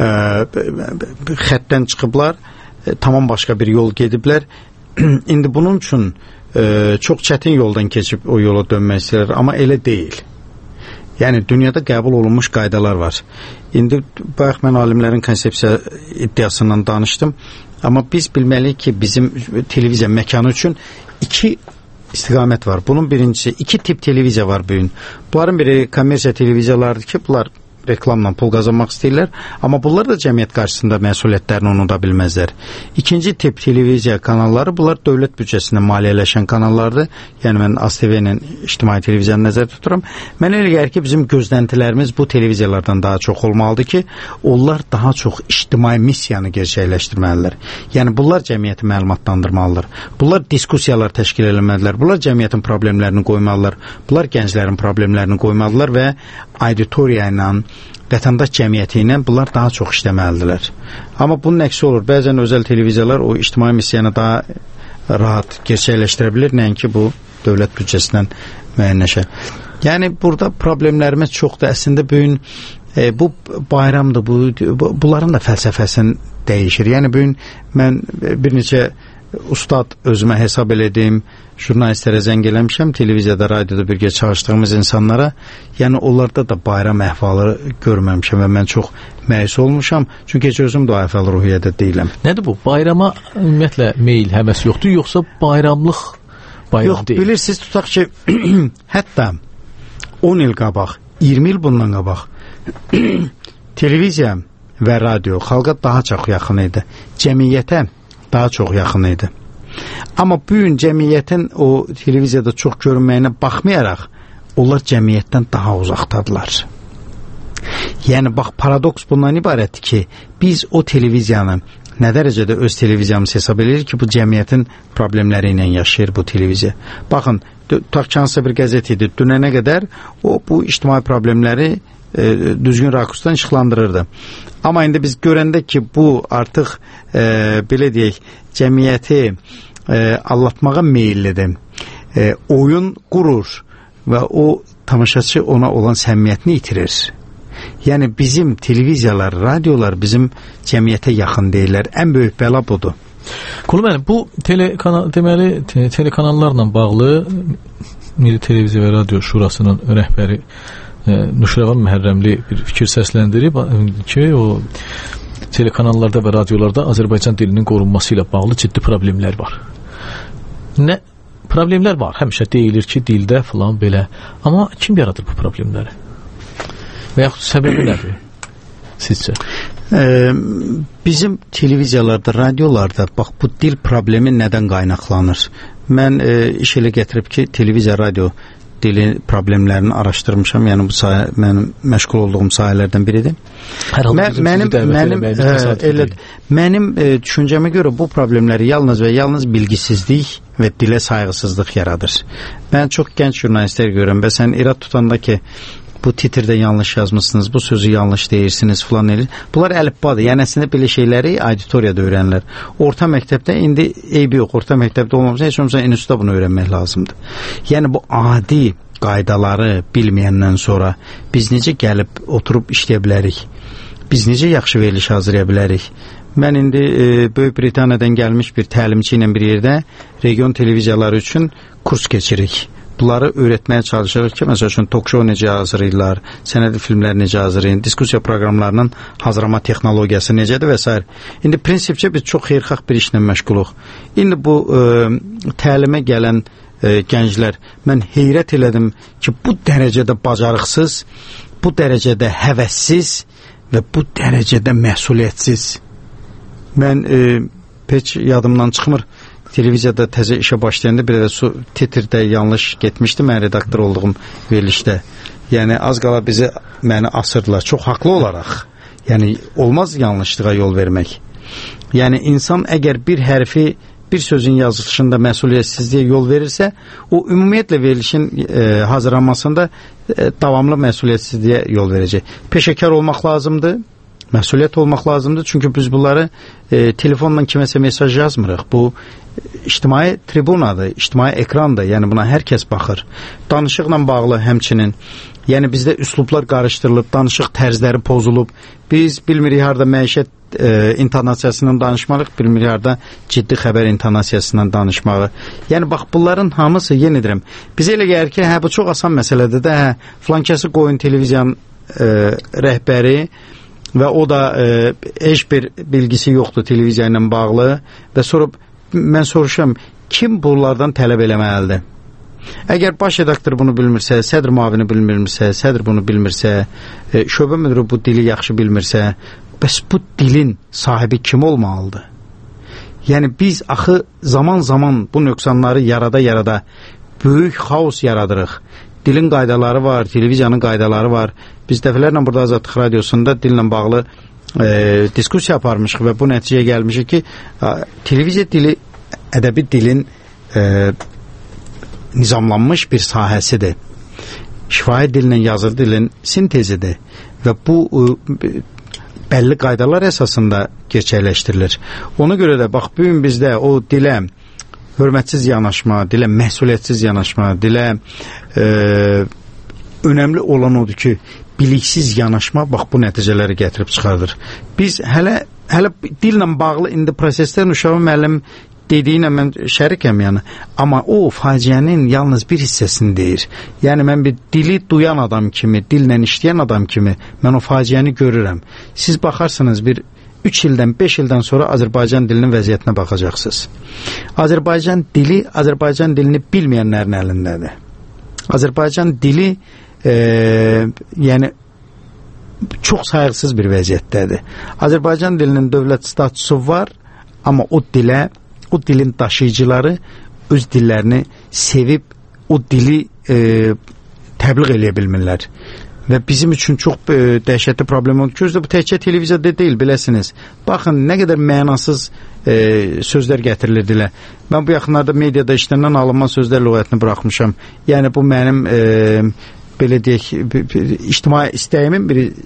Speaker 21: xəttdən çıxıblar, tamam başqa bir yol gediblər. İndi bunun üçün çox çətin yoldan keçib o yola dönmək istəyirlər, amma elə deyil. Yəni dünyada qəbul olunmuş qaydalar var. İndi bayaq mən alimlərin konsepsiya iddiasından danışdım, amma biz bilməliyik ki, bizim televiziya məkanı üçün iki istiqamət var. Bunun birincisi, iki tip televiziya var bugün. Bunların biri kommersiya televiziyalardır ki, bunlar reklamla pul qazanmaq istəyirlər, amma bunlar da cəmiyyət qarşısında məsuliyyətlərini unuda bilməzlər. İkinci tip televiziya kanalları, bunlar dövlət büdcəsindən maliyyələşən kanallardır. Yəni mən ASTV-nin ictimai televiziyanı nəzərdə tuturam. Mən elə gəlir ki, bizim gözləntilərimiz bu televiziyalardan daha çox olmalıdır ki, onlar daha çox ictimai missiyanı gerçəkləşdirməlidirlər. Yəni bunlar cəmiyyəti məlumatlandırmalıdır. Bunlar diskussiyalar təşkil etməlidirlər. Bunlar cəmiyyətin problemlərini qoymalıdırlar. Bunlar gənclərin problemlərini qoymalıdırlar və auditoriya ilə, vətəndaş cəmiyyəti ilə bunlar daha çox işləməlidirlər. Amma bunun əksi olur. Bəzən özəl televiziyalar o ictimai missiyanı daha rahat gerçəkləşdirə bilir, nəinki bu dövlət büdcəsindən müəyyənləşər. Yəni burada problemlərimiz çoxdur. Əslində bugün bu bayramdır, bunların da fəlsəfəsini dəyişir. Yəni bugün mən bir neçə ustad özümə hesab elədim, jurnalistlərə zəng eləmişəm, televiziyada, radioda birgə çalışdığımız insanlara, yəni onlarda da bayram əhvalı görməmişəm və mən çox məyus olmuşam, çünki heç özüm də o əhval ruhiyyədə deyiləm.
Speaker 5: Nədir bu? Bayrama ümumiyyətlə meyil, həvəs yoxdur, yoxsa bayramlıq bayram
Speaker 21: yox,
Speaker 5: deyil?
Speaker 21: Bilirsiniz, tutaq ki, hətta 10 il qabaq, 20 il bundan qabaq televiziya və radio xalqa daha çox yaxın idi, cəmiyyətə daha çox yaxın idi. Amma bugün cəmiyyətin o televiziyada çox görünməyinə baxmayaraq, onlar cəmiyyətdən daha uzaqdadılar. Yəni, bax, paradoks bundan ibarətdir ki, biz o televiziyanı nə dərəcədə öz televiziyamız hesab edirik ki, bu cəmiyyətin problemləri ilə yaşayır bu televiziya. Baxın, tutaq ki, hansısa bir qəzet idi, dünənə qədər o bu ictimai problemləri düzgün rakursdan işıqlandırırdı. Amma indi biz görəndə ki, bu artıq belə deyək, cəmiyyəti allatmağa meyillidir. Oyun qurur və o tamaşaçı ona olan səmimiyyətini itirir. Yəni bizim televiziyalar, radiolar bizim cəmiyyətə yaxın deyirlər. Ən böyük bəla budur.
Speaker 5: Qulu müəllim, bu telekanallarla bağlı Milli Televiziya və Radio Şurasının rəhbəri Nuşravan Məhərrəmli bir fikir səsləndirib ki, o telekanallarda və radiolarda Azərbaycan dilinin qorunması ilə bağlı ciddi problemlər var. Nə problemlər var? Həmişə deyilir ki, dildə falan belə. Amma kim yaradır bu problemləri? Və yaxud səbəbi nədir sizcə?
Speaker 21: Bizim televiziyalarda, radiolarda bax bu dil problemi nədən qaynaqlanır? Mən iş elə gətirib ki, televiziya, radio dili problemlərini araşdırmışam. Yəni bu sahə mənim məşğul olduğum sahələrdən biridir. Mənim düşüncəmə görə bu problemləri yalnız və yalnız bilgisizlik və dilə sayğısızlıq yaradır. Mən çox gənc jurnalistlər görürəm. Sən irad tutanda ki, bu titrdə yanlış yazmışsınız, bu sözü yanlış deyirsiniz falan edir. Bunlar əlifbadır. Yəni əslində belə şeyləri auditoriyada öyrənirlər. Orta məktəbdə indi eybi yox. Orta məktəbdə olmamıza heç olmasa institutda bunu öyrənmək lazımdır. Yəni bu adi qaydaları bilməyəndən sonra biz necə gəlib oturub işləyə bilərik? Biz necə yaxşı veriliş hazırlaya bilərik? Mən indi Böyük Britaniyadan gəlmiş bir təlimçi ilə bir yerdə region televiziyaları üçün kurs keçirik. Bunları öyrətməyə çalışırıq ki, məsəl üçün talk-show necə hazırlayırlar, sənədi filmlər necə hazırlayırlar, diskusiya proqramlarının hazırlama texnologiyası necədir və s. İndi prinsipcə biz çox xeyirxah bir işlə məşğuluq. İndi bu təlimə gələn gənclər, mən heyrət elədim ki, bu dərəcədə bacarıqsız, bu dərəcədə həvəssiz və bu dərəcədə məsuliyyətsiz. Mən heç yadımdan çıxmır. Televiziyada təzə işə başlayanda bir də titrdə yanlış getmişdi mən redaktor olduğum verilişdə. Yəni az qala məni asırdılar çox haqlı olaraq. Yəni olmaz yanlışlığa yol vermək. Yəni insan əgər bir hərfi, bir sözün yazılışında məsuliyyətsizliyə yol verirsə, o ümumiyyətlə verilişin hazırlanmasında davamlı məsuliyyətsizliyə yol verəcək. Peşəkar olmaq lazımdır. Məsuliyyət olmaq lazımdır. Çünki biz bunları telefonla kiməsə mesaj yazmırıq. Bu ictimai tribunadır, ictimai ekrandır. Yəni buna hər kəs baxır. Danışıqla bağlı həmçinin. Yəni bizdə üslublar qarışdırılıb, danışıq tərzləri pozulub. Biz bilmirik harda məişət intonasiyasından danışmalıyıq, bilmirik harda ciddi xəbər intonasiyasından danışmağı. Yəni bax bunların hamısı, yenə edirəm. Bizə elə gəlir ki, bu çox asan məsələdir də, flankəsi qoyun televiziyanın rəhbəri və o da heç bir bilgisi yoxdur televiziya ilə bağlı və sonra mən soruşam, kim bunlardan tələb eləməlidir? Əgər baş redaktor bunu bilmirsə, sədr müavini bilmirsə, sədr bunu bilmirsə, şöbə müdürü bu dili yaxşı bilmirsə, bəs bu dilin sahibi kim olmalıdır? Yəni biz axı zaman-zaman bu nöqsanları yarada böyük xaos yaradırıq. Dilin qaydaları var, televiziyanın qaydaları var. Biz dəfələrlə burada Azadlıq Radiosunda dillə bağlı diskusiya aparmışıq və bu nəticəyə gəlmişik ki, televiziya dili ədəbi dilin nizamlanmış bir sahəsidir. Şifahi dillə yazılı dilin sintezidir və bu bəlli qaydalar əsasında gerçəkləşdirilir. Ona görə də bax bu gün bizdə o dilə hörmətsiz yanaşma, dilə məsuliyyətsiz yanaşma, dilə önəmli olan odur ki, biliksiz yanaşma bax bu nəticələri gətirib çıxardır. Biz hələ dillə bağlı indi proseslər Nuşava müəllim dediyinə mən şərikəm yəni. Amma o faciənin yalnız bir hissəsini deyir. Yəni mən bir dili duyan adam kimi, dillə işləyən adam kimi mən o faciəni görürəm. Siz baxarsınız bir 3 ildən, 5 ildən sonra Azərbaycan dilinin vəziyyətinə baxacaqsınız. Azərbaycan dilini bilməyənlərin əlindədir. Azərbaycan dili yəni çox sayğısız bir vəziyyətdədir. Azərbaycan dilinin dövlət statusu var, amma o dilin daşıyıcıları öz dillərini sevib o dili təbliğ eləyə bilmirlər. Və bizim üçün çox dəhşətli problem oldu ki, bu təkcə televiziyada deyil, biləsiniz. Baxın, nə qədər mənasız sözlər gətirilir dilə. Mən bu yaxınlarda mediada işlənən alınma sözlər lüğətini buraxmışam. Yəni bu mənim belə deyək, ictimai istəyimin bir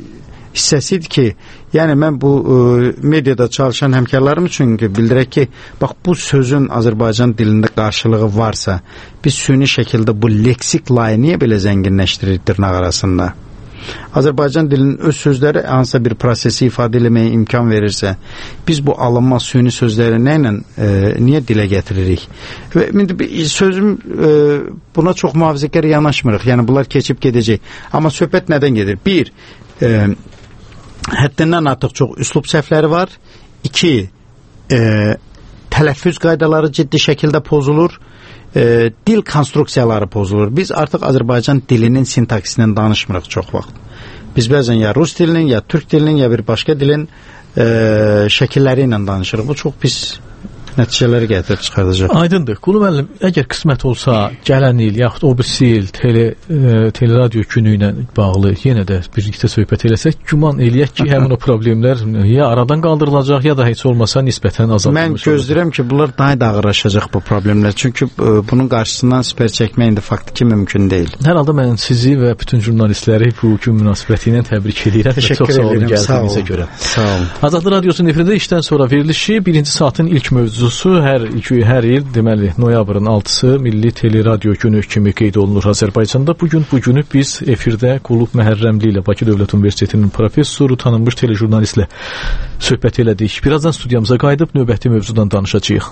Speaker 21: hissəsi idi ki, yəni mən bu mediada çalışan həmkarlarım üçün bildirək ki, bax bu sözün Azərbaycan dilində qarşılığı varsa, biz süni şəkildə bu leksik layı niyə belə zənginləşdiririk dırnaq arasında? Azərbaycan dilinin öz sözləri hansısa bir prosesi ifadə eləməyə imkan verirsə, biz bu alınmaz süni sözləri nə ilə niyə dilə gətiririk? Və sözüm buna çox mühafizəkar yanaşmırıq. Yəni bunlar keçib gedəcək. Amma söhbət nədən gedir? Bir, həddindən artıq çox üslub səhvləri var. İki, tələffüz qaydaları ciddi şəkildə pozulur. Dil konstruksiyaları pozulur. Biz artıq Azərbaycan dilinin sintaksisindən danışmırıq çox vaxt. Biz bəzən ya rus dilinin, ya türk dilinin, ya bir başqa dilin şəkilləri ilə danışırıq. Bu çox pis nəticələri gətirib çıxardacaq.
Speaker 5: Aydındır. Qulu müəllim, əgər qismət olsa, gələn il, yaxud o birisi il teleradio günü ilə bağlı yenə də birlikdə söhbət eləsək, güman eləyək ki, həmin o problemlər ya aradan qaldırılacaq, ya da heç olmasa nisbətən azaldılmış.
Speaker 21: Mən gözləyirəm ki, bunlar daha da ağırlaşacaq bu problemlər. Çünki bunun qarşısından sipər çəkmək indi faktiki mümkün deyil.
Speaker 5: Hər halda mən sizi və bütün jurnalistləri bu gün münasibəti ilə təbrik edirəm.
Speaker 21: Təşəkkür edirəm. Sağ olun. Sağ olun.
Speaker 5: Azadlıq Radiosunun efirində işdən sonra verilişi birinci saatın ilk mövzusu hər il deməli noyabrın 6-sı Milli Teleradio Günü kimi qeyd olunur Azərbaycanda. Bu günü biz efirdə Qulub Məhərrəmli ilə Bakı Dövlət Universitetinin professoru, tanınmış telejurnalistlə söhbət elədik. Birazdan studiyamıza qayıdıb növbəti mövzudan danışacağıq.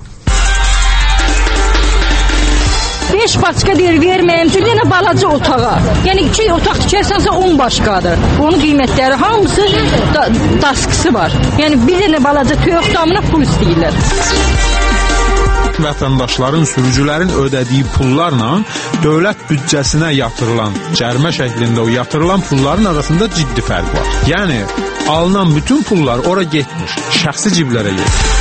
Speaker 3: 5 başqa deyir verməyim üçün yenə balaca otağa. Yəni 2 otaq tikərsənsə 10 başqadır. Onun qiymətləri hamısı daskısı var. Yəni bir dənə balaca toyuq damına pul istəyirlər.
Speaker 22: Vətəndaşların, sürücülərin ödədiyi pullarla dövlət büdcəsinə yatırılan, cərimə şəklində o yatırılan pulların arasında ciddi fərq var. Yəni alınan bütün pullar ora getmir, şəxsi ciblərə gedir.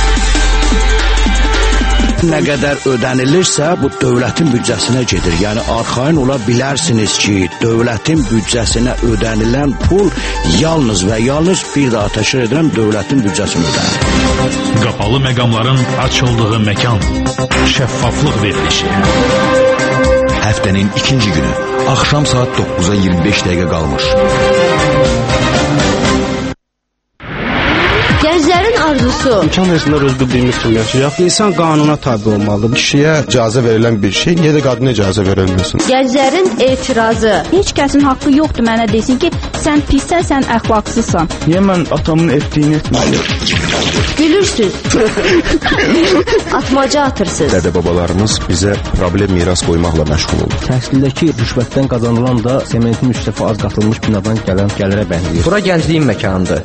Speaker 8: Nə qədər ödənilirsə, bu dövlətin büdcəsinə gedir. Yəni arxayın ola bilərsiniz ki, dövlətin büdcəsinə ödənilən pul yalnız və yalnız bir daha təkrar edirəm, dövlətin büdcəsinə ödənilir.
Speaker 6: Qapalı məqamların açıldığı məkan. Şəffaflıq verilişi.
Speaker 17: Həftənin ikinci günü, axşam saat 9-a 25 dəqiqə qalmış.
Speaker 23: Gənclərin arzusu.
Speaker 24: İmkan versinlər öz bildiyimiz kimi yaşayaq.
Speaker 21: İnsan qanuna tabi olmalıdır.
Speaker 24: Kişiyə icazə verilən bir şey, niyə də qadına icazə verilməsin?
Speaker 23: Gənclərin etirazı.
Speaker 25: Heç kəsin haqqı yoxdur mənə desin ki, sən pissən, sən əxlaqsızsan.
Speaker 24: Niyə mən atamın etdiyini etməliyim?
Speaker 23: Gülürsüz. Atmaca atırsınız.
Speaker 26: Dədə-babalarımız bizə problem miras qoymaqla məşğul olur.
Speaker 20: Təhsildəki rüşvətdən qazanılan da sementin 3 dəfə az qatılmış binadan gələn gəlirə bənzəyir. Bura gəncliyin məkanıdır.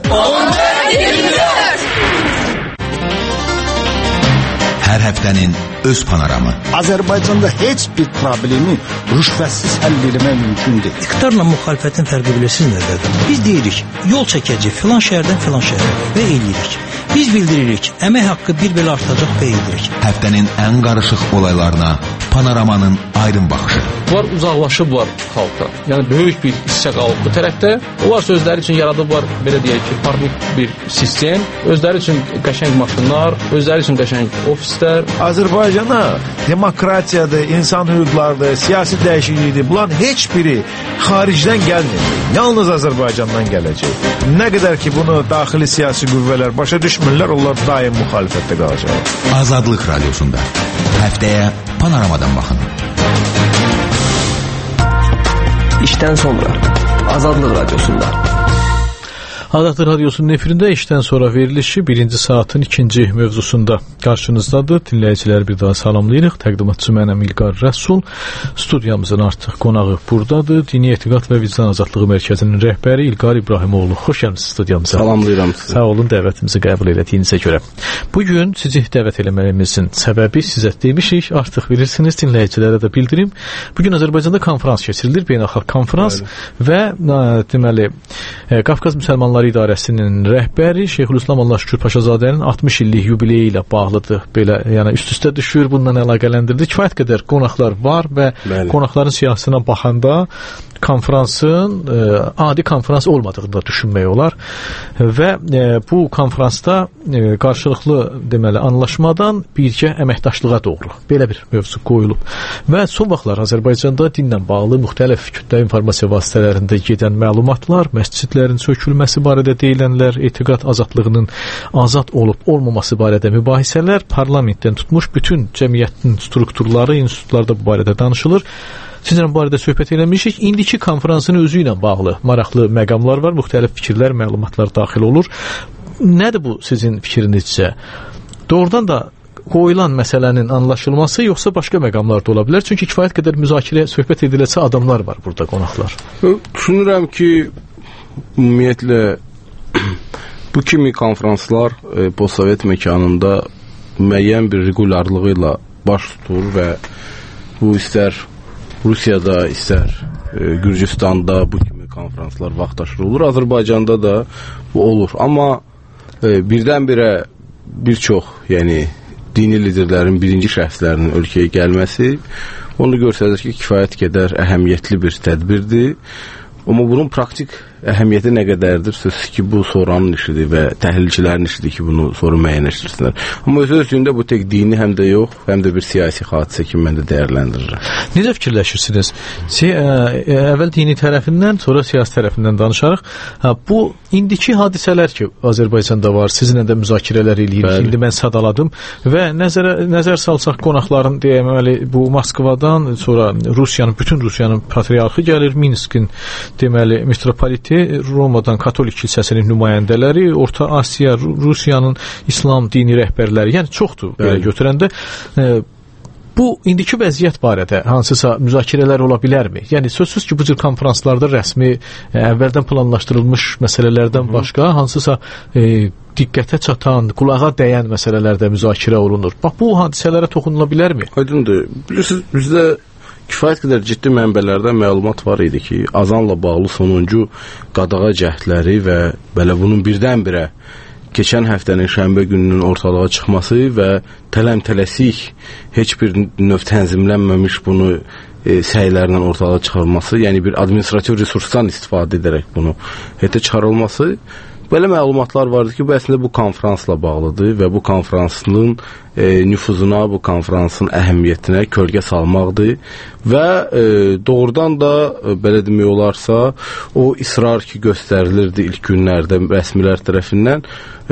Speaker 17: Hər həftənin öz panoramı.
Speaker 18: Azərbaycanda heç bir problemi rüşvətsiz həll etmək mümkün deyil.
Speaker 14: İqtidarla müxalifətin fərqi bilirsiniz nədədir? Biz deyirik, yol çəkəcək filan şəhərdən filan şəhərə və eləyirik. Biz bildiririk, əmək haqqı bir belə artacaq və eləyirik.
Speaker 17: Həftənin ən qarışıq olaylarına panoramanın aydın baxışı.
Speaker 27: Bunlar uzaqlaşıblar xalqa. Yəni böyük bir hissə qalıb bu tərəfdə. Onlar özləri üçün yaradıblar, belə deyək ki, parnik bir sistem. Özləri üçün qəşəng maşınlar, özləri üçün qəşəng ofislər.
Speaker 19: Azərbaycana demokratiyadır, insan hüquqlarıdır, siyasi dəyişiklikdir. Bunların heç biri xaricdən gəlmir. Yalnız Azərbaycandan gələcək. Nə qədər ki bunu daxili siyasi qüvvələr başa düşmürlər, onlar daim müxalifətdə qalacaq.
Speaker 17: Azadlıq Radiosunda həftəyə panoramadan baxın.
Speaker 20: İşdən sonra Azadlıq Radiosunda.
Speaker 5: Azadlıq Radiosunun efirində işdən sonra verilişi birinci saatın ikinci mövzusunda qarşınızdadır. Dinləyicilər bir daha salamlayırıq. Təqdimatçı mənəm İlqar Rəsul. Studiyamızın artıq qonağı buradadır. Dini Etiqad və Vicdan Azadlığı Mərkəzinin rəhbəri İlqar İbrahimoğlu. Xoş gəlmisiniz studiyamıza.
Speaker 24: Salamlayıram sizi.
Speaker 5: Sağ olun dəvətimizi qəbul etdiyinizə görə. Bugün sizi dəvət eləməyimizin səbəbi sizə demişik, artıq bilirsiniz, dinləyicilərə də bildirim. Bugün Azərbaycanda konferans keçirilir, beynəlxalq konferans və deməli Qafqaz Müsəlmanları İdarəsinin rəhbəri Şeyxülislam Allah Şükür Paşazadənin 60 illik yubileyi ilə bağlıdır. Belə, yəni üst-üstə düşür, bundan əlaqələndirildi. Kifayət qədər qonaqlar var və qonaqların siyahısına baxanda konferansın adi konferans olmadığını da düşünmək olar və bu konferansda qarşılıqlı deməli anlaşmadan birgə əməkdaşlığa doğru belə bir mövzu qoyulub və son vaxtlar Azərbaycanda dinlə bağlı müxtəlif kütləvi informasiya vasitələrində gedən məlumatlar, məscidlərin sökülməsi barədə deyilənlər, etiqad azadlığının azad olub olmaması barədə mübahisələr, parlamentdən tutmuş bütün cəmiyyətin strukturları, institutlarda bu barədə danışılır. Sizlə bu barədə söhbət eləmişik. İndiki konferansın özü ilə bağlı maraqlı məqamlar var, müxtəlif fikirlər, məlumatlar daxil olur. Nədir bu sizin fikrinizcə? Doğrudan da qoyulan məsələnin anlaşılması yoxsa başqa məqamlar da ola bilər? Çünki kifayət qədər müzakirə, söhbət ediləsə adamlar var burada, qonaqlar.
Speaker 22: Düşünürəm ki, ümumiyyətlə bu kimi konferanslar postsovet məkanında müəyyən bir regularlığı ilə baş tutur və bu istər Rusiyada, istər Gürcüstanda bu kimi konferanslar vaxtaşırı olur. Azərbaycanda da bu olur. Amma birdən-birə bir çox, yəni dini liderlərin, birinci şəxslərinin ölkəyə gəlməsi onu göstərir ki, kifayət qədər əhəmiyyətli bir tədbirdir. Amma bunun praktik əhəmiyyəti nə qədərdir? Sözsüz ki, bu sonranın işidir və təhlilçilərin işidir ki, bunu sonra müəyyənləşdirsinlər. Amma öz-özlüyündə bu tək dini həm də yox, həm də bir siyasi hadisə kimi mən də dəyərləndirirəm.
Speaker 5: Necə fikirləşirsiniz? Əvvəl dini tərəfindən, sonra siyasi tərəfindən danışarıq. Bu indiki hadisələr ki, Azərbaycanda var, sizinlə də müzakirələr eləyirik. İndi mən sadaladım və nəzər salsaq qonaqların deməli bu Moskvadan, sonra bütün Rusiyanın patriarxı gəlir, Minskin deməli metropoliti, Romadan Katolik kilsəsinin nümayəndələri, Orta Asiya, Rusiyanın İslam dini rəhbərləri, yəni çoxdur belə götürəndə. Bu indiki vəziyyət barədə hansısa müzakirələr ola bilərmi? Yəni sözsüz ki, bu cür konferanslarda rəsmi, əvvəldən planlaşdırılmış məsələlərdən başqa hansısa diqqətə çatan, qulağa dəyən məsələlərdə müzakirə olunur. Bax, bu hadisələrə toxunula bilərmi?
Speaker 22: Aydındır. Bilirsiniz, bizdə kifayət qədər ciddi mənbələrdən məlumat var idi ki, azanla bağlı sonuncu qadağa cəhdləri və belə bunun birdən-birə keçən həftənin şənbə gününün ortalığa çıxması və tələm-tələsik heç bir növ tənzimlənməmiş bunu səylərlə ortalığa çıxarılması, yəni bir administrativ resursdan istifadə edərək bunu həyata çıxarılması, belə məlumatlar vardı ki, bu əslində bu konferansla bağlıdır və bu konferansın nüfuzuna, bu konferansın əhəmiyyətinə kölgə salmaqdır və doğrudan da belə demək olarsa o israr ki göstərilirdi ilk günlərdə rəsmilər tərəfindən,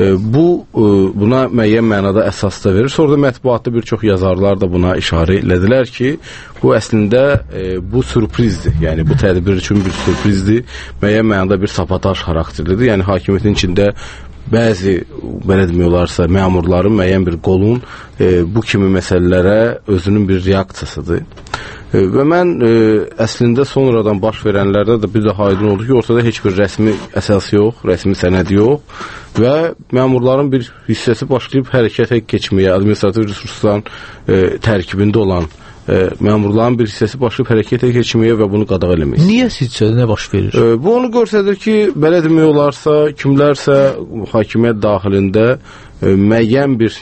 Speaker 22: buna müəyyən mənada əsas da verir. Sonra da mətbuatda bir çox yazarlar da buna işarə elədilər ki, bu əslində bu sürprizdir. Yəni bu tədbir üçün bir sürprizdir. Müəyyən mənada bir sabotaj xarakterlidir. Yəni hakimiyyətin içində bəzi, belə demək olarsa, məmurların müəyyən bir qolun bu kimi məsələlərə özünün bir reaksiyasıdır. Və mən əslində sonradan baş verənlərdə də bir daha aydın oldu ki, ortada heç bir rəsmi əsas yox, rəsmi sənəd yox və məmurların bir hissəsi başlayıb hərəkətə keçməyə, administrativ resursların tərkibində olan məmurların bir hissəsi başlayıb hərəkətə keçməyə və bunu qadağan eləmək.
Speaker 5: Niyə sizcə nə baş verir?
Speaker 22: Bu onu göstərir ki, belə demək olarsa, kimlərsə hakimiyyət daxilində müəyyən bir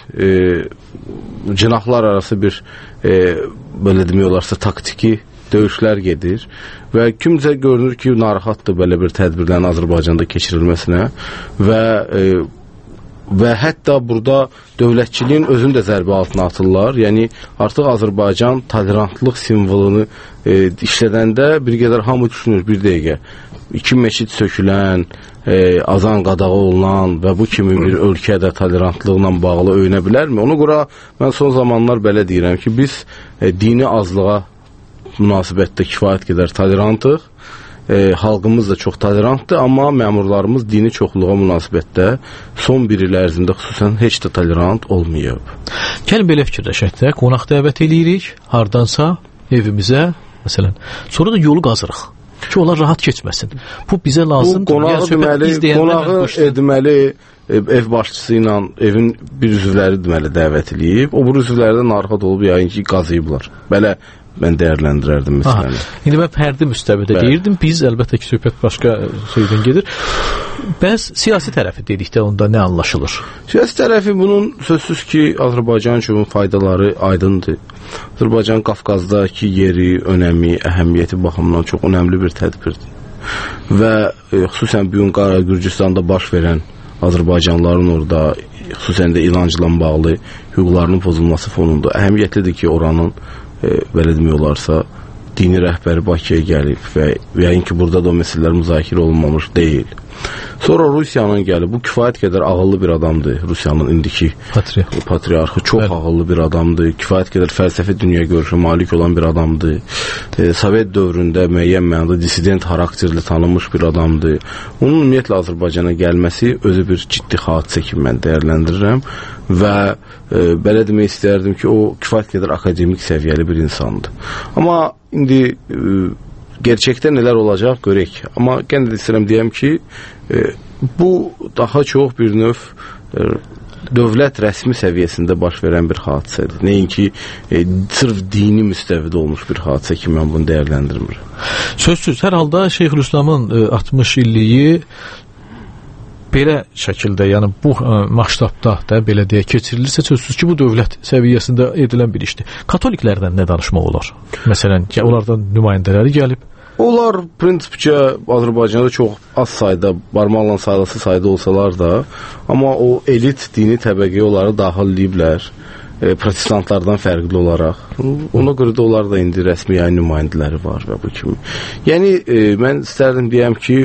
Speaker 22: cinahlar arası bir belə demək olarsa taktiki döyüşlər gedir və kimcə görünür ki, narahatdır belə bir tədbirlərin Azərbaycanda keçirilməsinə və hətta burada dövlətçiliyin özünü də zərbə altına atırlar. Yəni artıq Azərbaycan tolerantlıq simvolunu işlədəndə bir qədər hamı düşünür bir dəqiqə. 2 meçid sökülən, azan qadağı olunan və bu kimi bir ölkədə tolerantlıqla bağlı öyünə bilərmi? Ona görə mən son zamanlar belə deyirəm ki, biz dini azlığa münasibətdə kifayət qədər tolerantıq. Xalqımız da çox tolerantdır, amma məmurlarımız dini çoxluğa münasibətdə son bir il ərzində xüsusən heç də tolerant olmayıb.
Speaker 5: Gəlin belə fikirləşək də, qonaq dəvət eləyirik, hardansa evimizə, məsələn, sonra da yolu qazırıq ki, onlar rahat keçməsin. Bu bizə lazımdır.
Speaker 22: Qonağı deməli ev başçısı ilə evin bir üzvləri deməli dəvət eləyib, o bu üzvləri də narahat olub yayın ki, qazıyıblar. Belə mən dəyərləndirərdim məsələni.
Speaker 5: İndi mən fərdi müstəvidə deyirdim. Biz əlbəttə ki, söhbət başqa şeydən gedir. Bəs siyasi tərəfi dedikdə onda nə anlaşılır?
Speaker 22: Siyasi tərəfi bunun sözsüz ki, Azərbaycan üçün faydaları aydındır. Azərbaycan Qafqazdakı yeri, önəmi, əhəmiyyəti baxımından çox önəmli bir tədbirdir. Və xüsusən bu gün Gürcüstanda baş verən Azərbaycanlıların orada, xüsusən də İlancla bağlı hüquqlarının pozulması fonunda əhəmiyyətlidir ki, oranın belə demək olarsa dini rəhbəri Bakıya gəlib və yəqin ki, burada da o məsələlər müzakirə olunmamış deyil.
Speaker 26: Sonra Rusiyanın gəlib, bu kifayət qədər ağıllı bir adamdır. Rusiyanın indiki patriarxı çox ağıllı bir adamdır. Kifayət qədər fəlsəfi dünya görüşü malik olan bir adamdır. Sovet dövründə müəyyən mənada dissident xarakterli tanınmış bir adamdır. Onun ümumiyyətlə Azərbaycana gəlməsi özü bir ciddi hadisə kimi mən dəyərləndirirəm və belə demək istərdim ki, o kifayət qədər akademik səviyyəli bir insandır. Amma indi gerçəkdə nələr olacaq görək. Amma yenə də istəyirəm deyəm ki, bu daha çox bir növ dövlət rəsmi səviyyəsində baş verən bir hadisədir. Nəinki sırf dini müstəvidə olmuş bir hadisə kimi mən bunu dəyərləndirmirəm.
Speaker 5: Sözsüz, hər halda Şeyxülislamın 60 illiyi belə şəkildə, yəni bu maştabda da belə deyə keçirilirsə, sözsüz ki, bu dövlət səviyyəsində edilən bir işdir. Katoliklərdən nə danışmaq olar? Məsələn, onlardan nümayəndələri gəlib.
Speaker 26: Onlar prinsipcə Azərbaycanda çox az sayda, barmaqla sayılası sayda olsalar da, amma o elit dini təbəqəyə onları daxil ediblər, protestantlardan fərqli olaraq. Ona görə də onlar da indi rəsmi yayın nümayəndələri var və bu kimi. Yəni, mən istərdim deyəm ki,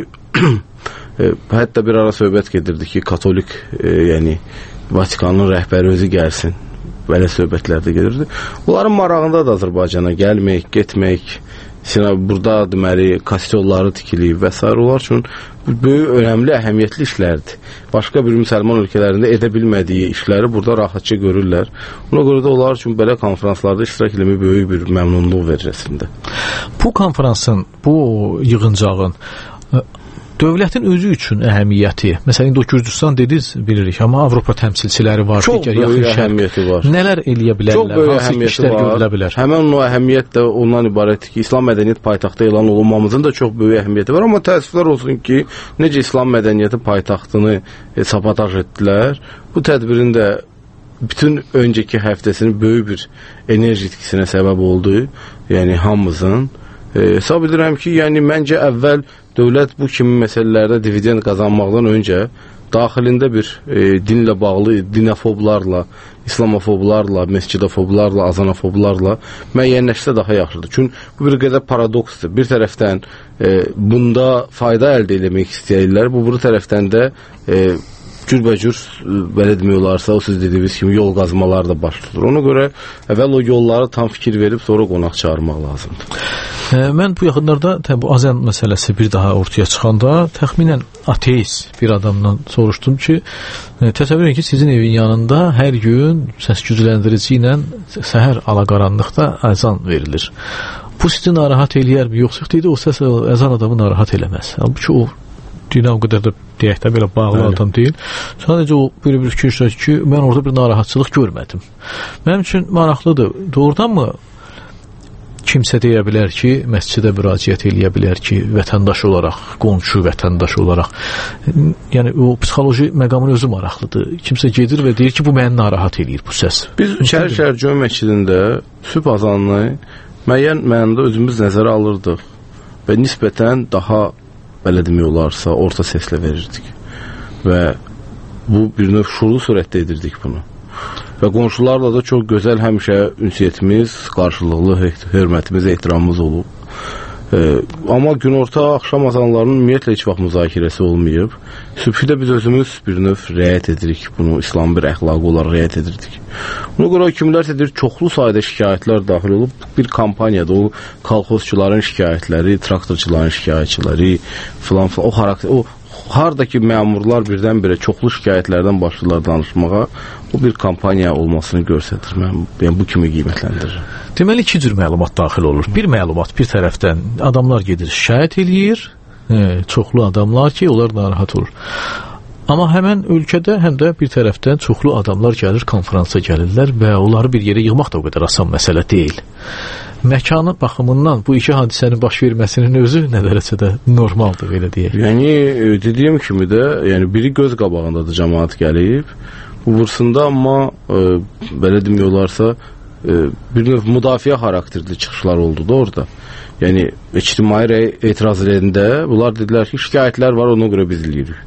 Speaker 26: hətta bir ara söhbət gedirdi ki, katolik, yəni Vatikanın rəhbəri özü gəlsin. Belə söhbətlər də gedirdi. Onların marağındadır Azərbaycana gəlmək, getmək, burada deməli kastolları tikilib və s. Onlar üçün böyük, önəmli, əhəmiyyətli işlərdir. Başqa bir müsəlman ölkələrində edə bilmədiyi işləri burada rahatça görürlər. Ona görə də onlar üçün belə konferanslarda iştirak etmək böyük bir məmnunluq verir əslində.
Speaker 5: Bu konferansın, bu yığıncağın dövlətin özü üçün əhəmiyyəti, məsələn, indi o Gürcüstan dediniz, bilirik, amma Avropa təmsilçiləri var, digər yaxın əhəmiyyəti var. Nələr eləyə bilərlər?
Speaker 26: Çox böyük əhəmiyyəti var. Həmən o əhəmiyyət də ondan ibarətdir ki, İslam mədəniyyət paytaxtı elan olunmamızın da çox böyük əhəmiyyəti var, amma təəssüflər olsun ki, necə İslam mədəniyyəti paytaxtını sabotaj etdilər, bu tədbirin də bütün öncəki həftəsinin böyük bir enerji itkisinə səbəb oldu, yəni hamımızın. Hesab edirəm ki, yəni məncə əvvəl dövlət bu kimi məsələlərdə dividend qazanmaqdan öncə daxilində bir dinlə bağlı dinofoblarla, islamofoblarla, məscidofoblarla, azanofoblarla müəyyənləşsə daha yaxşıdır. Çünki bu bir qədər paradoksdur. Bir tərəfdən bunda fayda əldə etmək istəyirlər, bu tərəfdən də cürbəcür, belə demək olarsa, o siz dediyiniz kimi yol qazmalar da baş tutur. Ona görə əvvəl o yolları tam fikir verib, sonra qonaq çağırmaq lazımdır.
Speaker 5: Mən bu yaxınlarda bu azan məsələsi bir daha ortaya çıxanda təxminən ateist bir adamdan soruşdum ki, təsəvvür edin ki, sizin evin yanında hər gün səs gücləndirici ilə səhər alaqaranlıqda əzan verilir. Bu sizi narahat eləyərmi? Yoxsa deyir, o səs əzan adamı narahat eləməz. Halbuki o dinə o qədər də deyək də belə bağlı adam deyil. Sadəcə o belə bir fikir ki, mən orada bir narahatçılıq görmədim. Mənim üçün maraqlıdır. Doğrudanmı kimsə deyə bilər ki, məscidə müraciət eləyə bilər ki, vətəndaş olaraq, qonşu vətəndaş olaraq, yəni o psixoloji məqamın özü maraqlıdır. Kimsə gedir və deyir ki, bu məni narahat eləyir bu səs.
Speaker 26: Biz Şəhər Cümə məscidində sübh azanını müəyyən mənada özümüz nəzərə alırdıq və nisbətən daha belə demək olarsa, orta səslə verirdik. Və bu bir növ şuurlu surətdə edirdik bunu. Və qonşularla da çox gözəl həmişə ünsiyyətimiz, qarşılıqlı hörmətimiz, ehtiramımız olub. Amma günorta axşam azanlarının ümumiyyətlə heç vaxt müzakirəsi olmayıb. Sübhüdə biz özümüz bir növ rəayət edirik. Bunu İslam bir əxlaqı olaraq rəayət edirdik. Ona görə kimlər edir, çoxlu sayda şikayətlər daxil olub. Bir kampaniyada o kolxozçuların şikayətləri, traktorçuların şikayətçiləri filan o xarakter, o hardakı məmurlar birdən-birə çoxlu şikayətlərdən başlayırlar danışmağa, o bir kampaniya olmasını göstərir. Mən bu kimi qiymətləndirirəm.
Speaker 5: Deməli, iki cür məlumat daxil olur. Bir məlumat bir tərəfdən adamlar gedir, şikayət eləyir, çoxlu adamlar ki, onlar narahat olur. Amma həmən ölkədə həm də bir tərəfdən çoxlu adamlar gəlir, konferansa gəlirlər və onları bir yerə yığmaq da o qədər asan məsələ deyil. Məkanı baxımından bu iki hadisənin baş verməsinin özü nə dərəcədə normaldır, belə deyək.
Speaker 26: Yəni, dediyim kimi də, yəni biri göz qabağındadır, cəmaat gəlib, bu vursunda, amma belə demək olarsa, bir növ müdafiə xarakterli çıxışlar oldu da orada. Yəni, ictimai etiraz edəndə bunlar dedilər ki, şikayətlər var, ona görə biz eləyirik.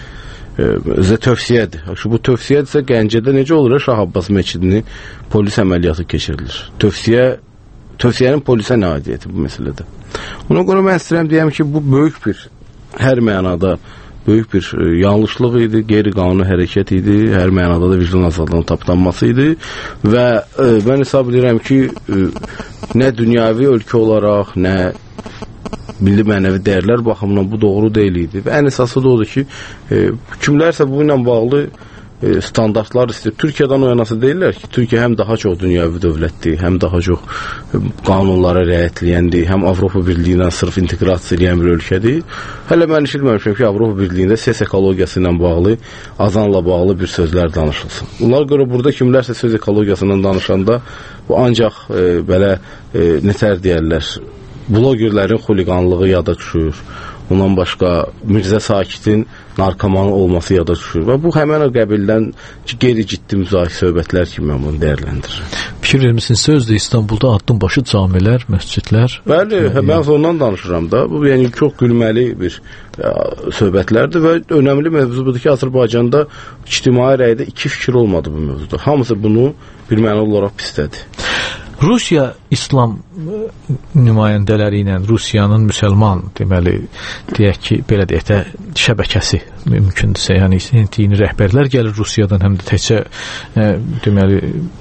Speaker 26: Özə tövsiyədir. Bu tövsiyədirsə Gəncədə necə olur? Şah Abbas məscidini polis əməliyyatı keçirilir. Tövsiyənin polisə nə aidiyyəti bu məsələdə? Ona görə mən istəyirəm deyəm ki, bu böyük bir hər mənada böyük bir yanlışlıq idi, qeyri-qanuni hərəkət idi, hər mənada da vicdan azadlığının tapdanması idi və mən hesab edirəm ki, nə dünyavi ölkə olaraq, nə milli mənəvi dəyərlər baxımından bu doğru deyil idi və ən əsası da odur ki, kimlərsə bu ilə bağlı standartlar istəyir. Türkiyədən o yanası deyirlər ki, Türkiyə həm daha çox dünyavi dövlətdir, həm daha çox qanunlara riayətləyəndir, həm Avropa Birliyinə sırf inteqrasiya edən bir ölkədir. Hələ mən eşitməmişəm ki, Avropa Birliyində ses ekologiyası ilə bağlı, azanla bağlı bir sözlər danışılsın. Bunlara görə burada kimlərsə söz ekologiyasından danışanda bu ancaq belə nətər deyərlər, blogerlərin xuliqanlığı yada düşür. Ondan başqa Mirzə Sakitin narkomanı olması yada düşür və bu həmən o qəbildən qeyri-ciddi müzakirə söhbətlər kimi mən bunu dəyərləndirirəm.
Speaker 5: Fikir vermisiniz, sözdür İstanbulda addım başı camilər, məscidlər.
Speaker 26: Bəli, mən ondan danışıram da. Bu yəni çox gülməli bir söhbətlərdir və önəmli mövzu budur ki, Azərbaycanda ictimai rəydə iki fikir olmadı bu mövzuda. Hamısı bunu bir mənalı olaraq pislədi.
Speaker 5: Rusiya İslam nümayəndələri ilə Rusiyanın müsəlman, deməli, deyək ki, belə deyək də şəbəkəsi mümkündürsə, yəni dini rəhbərlər gəlir Rusiyadan, həm də təkcə deməli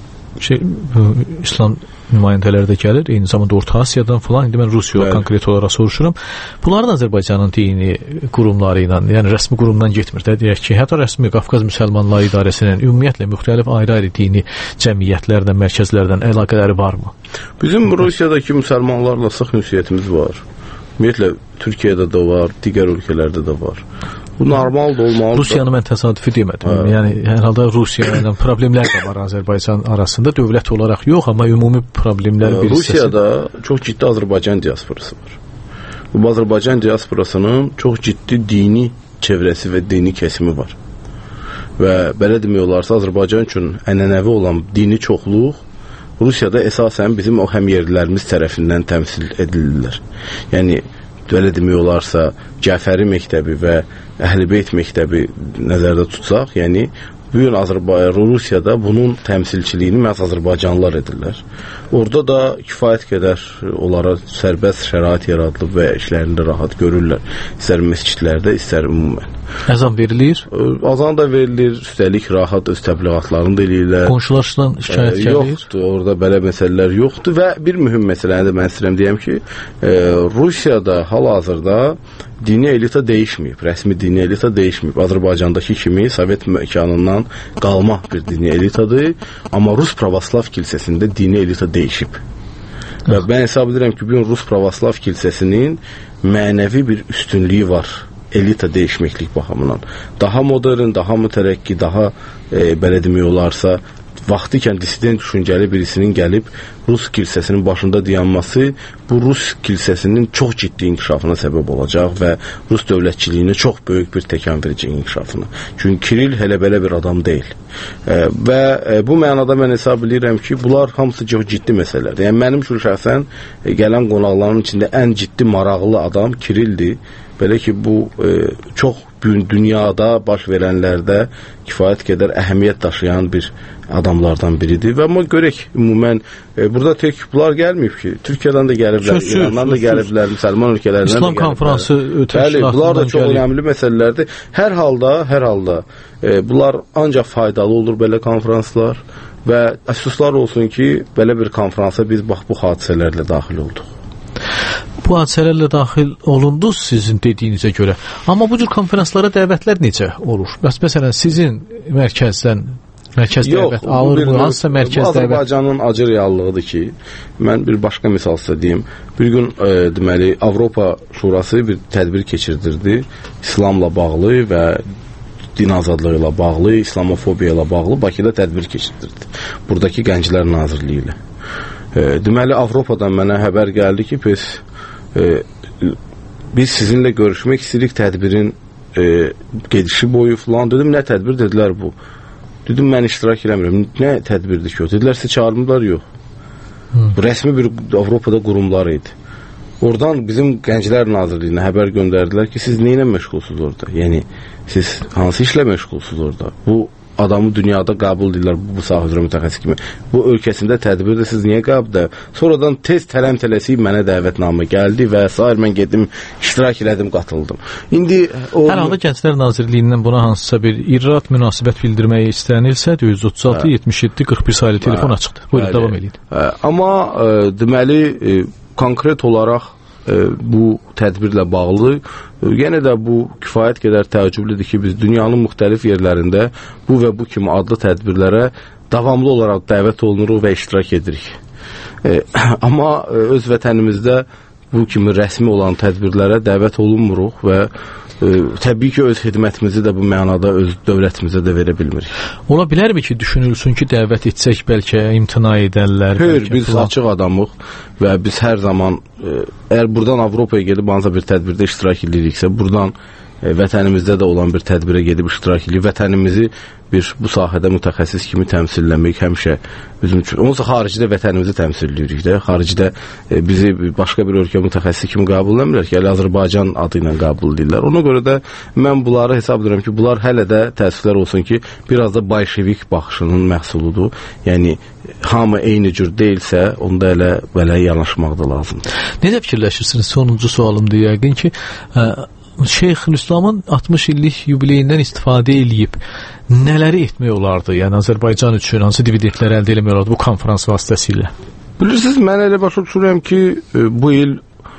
Speaker 5: İslam nümayəndələri də gəlir, eyni zamanda Orta Asiyadan falan. İndi mən Rusiya konkret olaraq soruşuram. Bunların Azərbaycanın dini qurumları ilə, yəni rəsmi qurumdan getmir də, deyək ki, hətta rəsmi Qafqaz Müsəlmanları İdarəsinin ümumiyyətlə müxtəlif ayrı-ayrı dini cəmiyyətlərdən, mərkəzlərdən əlaqələri varmı?
Speaker 26: Bizim Rusiyadakı müsəlmanlarla sıx ünsiyyətimiz var. Ümumiyyətlə Türkiyədə də var, digər ölkələrdə də var. Bu normal da olmalıdır.
Speaker 5: Rusiyanı mən təsadüfi demədim. Yəni hər halda Rusiya ilə problemlər də var Azərbaycan arasında, dövlət olaraq yox, amma ümumi problemlər bir hissəsi.
Speaker 26: Rusiyada çox ciddi Azərbaycan diasporası var. Bu Azərbaycan diasporasının çox ciddi dini çevrəsi və dini kesimi var. Və belə demək olarsa Azərbaycan üçün ənənəvi olan dini çoxluq Rusiyada əsasən bizim o həmyerlilərimiz tərəfindən təmsil edilirlər. Yəni belə demək olarsa Cəfəri məktəbi və Əhl-i-Beyt məktəbi nəzərdə tutsaq, yəni bu gün Rusiyada bunun təmsilçiliyini məhz Azərbaycanlılar edirlər. Orada da kifayət qədər onlara sərbəst şərait yaradılıb və işlərində rahat görürlər. İstər məscidlərdə, istər ümumən.
Speaker 5: Əzan verilir?
Speaker 26: Azan da verilir, üstəlik rahat öz təbliğatlarını da eləyirlər.
Speaker 5: Qonşulardan şikayət gəlir?
Speaker 26: Yoxdur, orada belə məsələlər yoxdur və bir mühüm məsələni də mən istəyirəm deyəm ki, Rusiyada hal-hazırda dini elita dəyişməyib, rəsmi dini elita dəyişməyib. Azərbaycandakı kimi Sovet məkanından qalma bir dini elitadır, amma Rus Pravoslav kilsəsində dini elita dəyişib. Və mən hesab edirəm ki, bugün Rus Pravoslav kilsəsinin mənəvi bir üstünlüyü var elita dəyişməklik baxımından. Daha modern, daha mütərəqqi, daha belə demək olarsa vaxtı ikən dissident düşüncəli birisinin gəlib Rus kilsəsinin başında dayanması bu Rus kilsəsinin çox ciddi inkişafına səbəb olacaq və Rus dövlətçiliyinə çox böyük bir təkan verəcək inkişafına. Çünki Kiril hələ belə bir adam deyil. Və bu mənada mən hesab edirəm ki, bunlar hamısı çox ciddi məsələlərdir. Yəni mənim üçün şəxsən gələn qonaqların içində ən ciddi maraqlı adam Kirildir. Belə ki, bu çox dünyada baş verənlərdə kifayət qədər əhəmiyyət daşıyan bir adamlardan biridir və amma görək, ümumən burada tək bunlar gəlməyib ki, Türkiyədən də gəliblər, İrandan da gəliblər, müsəlman ölkələrindən də gəliblər.
Speaker 5: İslam konfransı
Speaker 26: təşkilatından bunlar da çox önəmli məsələlərdir. Hər halda bunlar ancaq faydalı olur belə konfranslar və əfsuslar olsun ki, belə bir konfransa biz bax bu hadisələrlə daxil olduq.
Speaker 5: Bu hadisələrlə daxil olundunuz sizin dediyinizə görə. Amma bu cür konferanslara dəvətlər necə olur? Məsələn, sizin mərkəzdən dəvət alırmı? Hansısa mərkəz dəvət?
Speaker 26: Azərbaycanın acı reallığıdır ki, mən bir başqa misal sizə deyim. Bir gün deməli Avropa Şurası bir tədbir keçirdirdi. İslamla bağlı və din azadlığı ilə bağlı, İslamofobiya ilə bağlı Bakıda tədbir keçirdirdi. Buradakı Gənclər Nazirliyi ilə. Deməli Avropadan mənə xəbər gəldi ki, biz sizinlə görüşmək istəyirik tədbirin gedişi boyu falan. Dedim, nə tədbir? Dedilər bu. Dedim, mən iştirak eləmirəm. Nə tədbirdir ki o? Dedilər, siz çağırmırlar, yox. Bu rəsmi bir Avropada qurumlar idi. Oradan bizim Gənclər Nazirliyinə xəbər göndərdilər ki, siz nə ilə məşğulsunuz orada? Yəni, siz hansı işlə məşğulsunuz orada? Bu adamı dünyada qəbul edirlər bu sahə üzrə mütəxəssis kimi. Bu ölkəsində tədbirdə siz niyə qəbulda? Sonradan tez tələm-tələsik mənə dəvətnamə gəldi və sair mən getdim, iştirak elədim, qatıldım. İndi o
Speaker 5: hər halda Gənclər Nazirliyindən buna hansısa bir irad münasibət bildirməyə istənilsə 436 77 41 saylı telefon açıqdır. Buyurun davam edin.
Speaker 26: Amma deməli konkret olaraq bu tədbirlə bağlı yenə də bu kifayət qədər təəccüblüdür ki, biz dünyanın müxtəlif yerlərində bu və bu kimi adlı tədbirlərə davamlı olaraq dəvət olunuruq və iştirak edirik. Amma öz vətənimizdə bu kimi rəsmi olan tədbirlərə dəvət olunmuruq və təbii ki, öz xidmətimizi də bu mənada öz dövlətimizə də verə bilmirik.
Speaker 5: Ola bilərmi ki, düşünülsün ki, dəvət etsək bəlkə imtina edərlər?
Speaker 26: Hayır, biz açıq adamıq və biz hər zaman əgər buradan Avropaya gedib hansısa bir tədbirdə iştirak ediriksə, buradan vətənimizdə də olan bir tədbirə gedib iştirak edir. Vətənimizi bir bu sahədə mütəxəssis kimi təmsilləmək həmişə bizim üçün. Onsa xaricdə vətənimizi təmsilləyirik də. Xaricdə bizi başqa bir ölkə mütəxəssisi kimi qəbul etmirlər ki, Azərbaycan adı ilə qəbul edirlər. Ona görə də mən bunları hesab edirəm ki, bunlar hələ də təəssüflər olsun ki, biraz da bolşevik baxışının məhsuludur. Yəni hamı eyni cür deyilsə, onda elə belə yanaşmaq da lazımdır.
Speaker 5: Necə fikirləşirsiniz? Sonuncu sualımdır yəqin ki, Şeyxülislamın 60 illik yubileyindən istifadə eləyib nələri etmək olardı? Yəni Azərbaycan üçün hansı dividendlər əldə etmək olardı bu konferans vasitəsilə?
Speaker 26: Bilirsiniz, mən elə başa düşürəm ki, bu il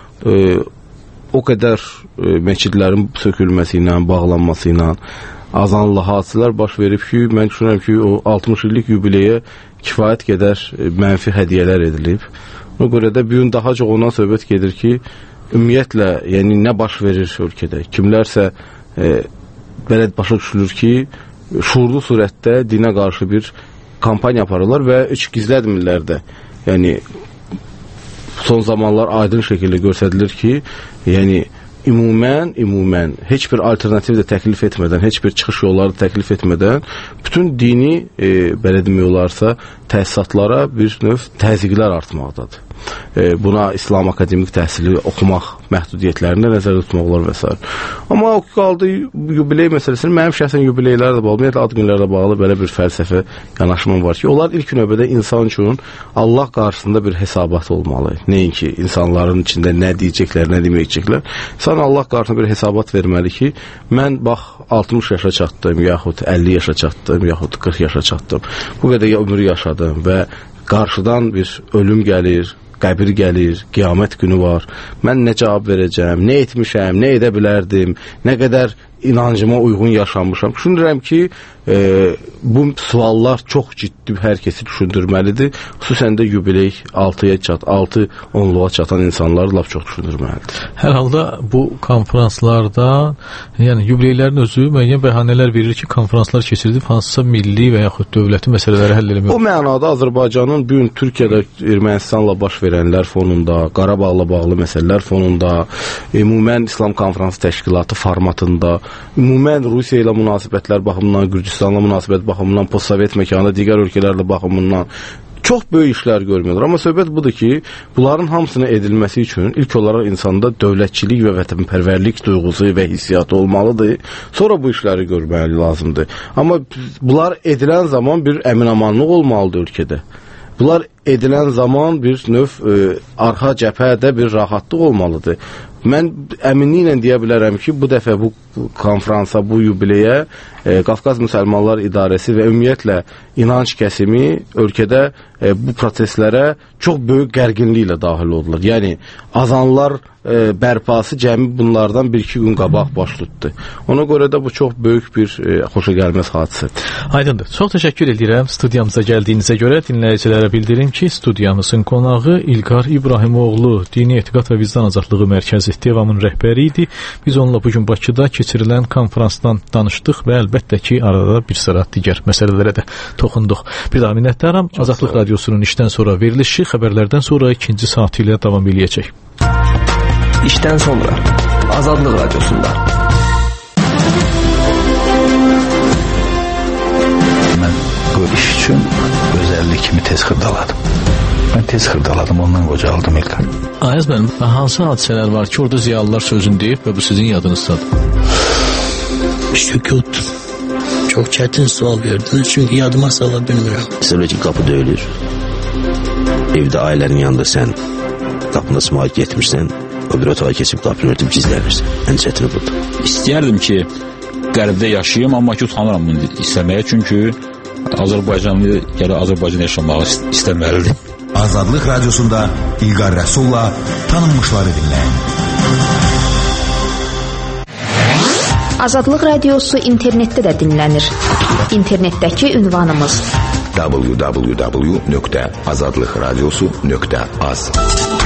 Speaker 26: o qədər məscidlərin sökülməsi ilə, bağlanması ilə azanlı hadisələr baş verib ki, mən düşünürəm ki, o 60 illik yubileyə kifayət qədər mənfi hədiyyələr edilib. Ona görə də bir gün daha çox ondan söhbət gedir ki, ümumiyyətlə, yəni nə baş verir ölkədə? Kimlərsə belə başa düşülür ki, şuurlu surətdə dinə qarşı bir kampaniya aparırlar və heç gizlətmirlər də. Yəni son zamanlar aydın şəkildə göstərilir ki, yəni ümumən heç bir alternativ də təklif etmədən, heç bir çıxış yolları təklif etmədən bütün dini belə demək olarsa təsisatlara bir növ təzyiqlər artmaqdadır. Buna İslam akademik təhsili oxumaq məhdudiyyətlərində nəzərdə tutmaq olar və s. Amma o qaldı yubiley məsələsini, mənim şəxsən yubileylərlə bağlı, ümumiyyətlə ad günlərlə bağlı belə bir fəlsəfə yanaşmam var ki, onlar ilk növbədə insan üçün Allah qarşısında bir hesabat olmalı. Nəinki insanların içində nə deyəcəklər, nə deməyəcəklər. İnsan Allah qarşısında bir hesabat verməli ki, mən bax 60 yaşa çatdım, yaxud 50 yaşa çatdım, yaxud 40 yaşa çatdım. Bu qədər ömür yaşadım və qarşıdan bir ölüm gəlir, qəbir gəlir, qiyamət günü var. Mən nə cavab verəcəm, nə etmişəm, nə edə bilərdim, nə qədər inancıma uyğun yaşamışam. Düşünürəm ki, bu suallar çox ciddi hər kəsi düşündürməlidir. Xüsusən də yubiley 6-10'luğa çatan insanları lap çox düşündürməlidir.
Speaker 5: Hər halda bu konferanslarda, yəni yubileylərin özü müəyyən bəhanələr verir ki, konferanslar keçirilib hansısa milli və yaxud dövləti məsələləri həll etmək.
Speaker 26: O mənada Azərbaycanın bu gün Türkiyədə Ermənistanla baş verənlər fonunda, Qarabağla bağlı məsələlər fonunda, ümumən İslam Konferansı Təşkilatı formatında, ümumən Rusiya ilə münasibətlər baxımından, Gürcüstanla münasibət baxımından, postsovet məkanda digər ölkələrlə baxımından çox böyük işlər görmüyorlar. Amma söhbət budur ki, bunların hamısını edilməsi üçün ilk olaraq insanda dövlətçilik və vətənpərvərlik duyğusu və hissiyatı olmalıdır. Sonra bu işləri görməli lazımdır. Amma bunlar edilən zaman bir əminamanlıq olmalıdır ölkədə. Bunlar edilən zaman bir növ arxa cəbhədə bir rahatlıq olmalıdır. Mən əminliklə deyə bilərəm ki, bu dəfə bu konferansa, bu yubileyə Qafqaz Müsəlmanlar İdarəsi və ümumiyyətlə inanc kəsimi ölkədə bu proseslərə çox böyük gərginliklə daxil oldular. Yəni azanlar bərpası cəmi bunlardan 1-2 gün qabaq baş tutdu. Ona görə də bu çox böyük bir xoşagəlməz hadisədir.
Speaker 5: Aydındır. Çox təşəkkür edirəm studiyamıza gəldiyinizə görə. Dinləyicilərə bildirim ki, studiyamızın qonağı İlqar İbrahimoğlu, Dini Etiqad və Vicdan Azadlığı Mərkəzi Devamın rəhbəri idi. Biz onunla bugün Bakıda keçirilən konferansdan danışdıq və əlbəttə ki, arada bir sıra digər məsələlərə də toxunduq. Bir daha minnətdaram. Azadlıq Radiosunun işdən sonra verilişi xəbərlərdən sonra ikinci saatı ilə davam eləyəcək.
Speaker 20: İşdən sonra Azadlıq Radiosunda.
Speaker 13: Mən bu iş üçün özəllik kimi tez xırdaladım. Mən tez xırdaladım, ondan qocaldım İlqar.
Speaker 5: Ayaz mənim, hansı hadisələr var ki, orada ziyalılar sözünü deyib və bu sizin yadınızdadır?
Speaker 21: Sükut
Speaker 14: Çox çətin sual verdiniz, çünki yadıma sala bilmirəm.
Speaker 15: Məsələn ki, qapı döyülür. Evdə ailənin yanında sən qapını açmağa getmirsən, o bir otağa keçib qapını örtüb gizlənirsən. Ən çətini budur.
Speaker 16: İstəyərdim ki, qərbdə yaşayım, amma ki, utanıram bunu istəməyə, çünki Azərbaycanlı gələ Azərbaycan yaşamağı istəməlidir.
Speaker 17: Azadlıq Radiosunda İlqar Rəsulla tanınmışları dinləyin.
Speaker 2: Azadlıq Radiosu internetdə də dinlənir. İnternetdəki ünvanımız
Speaker 17: www.azadlıqradiosu.az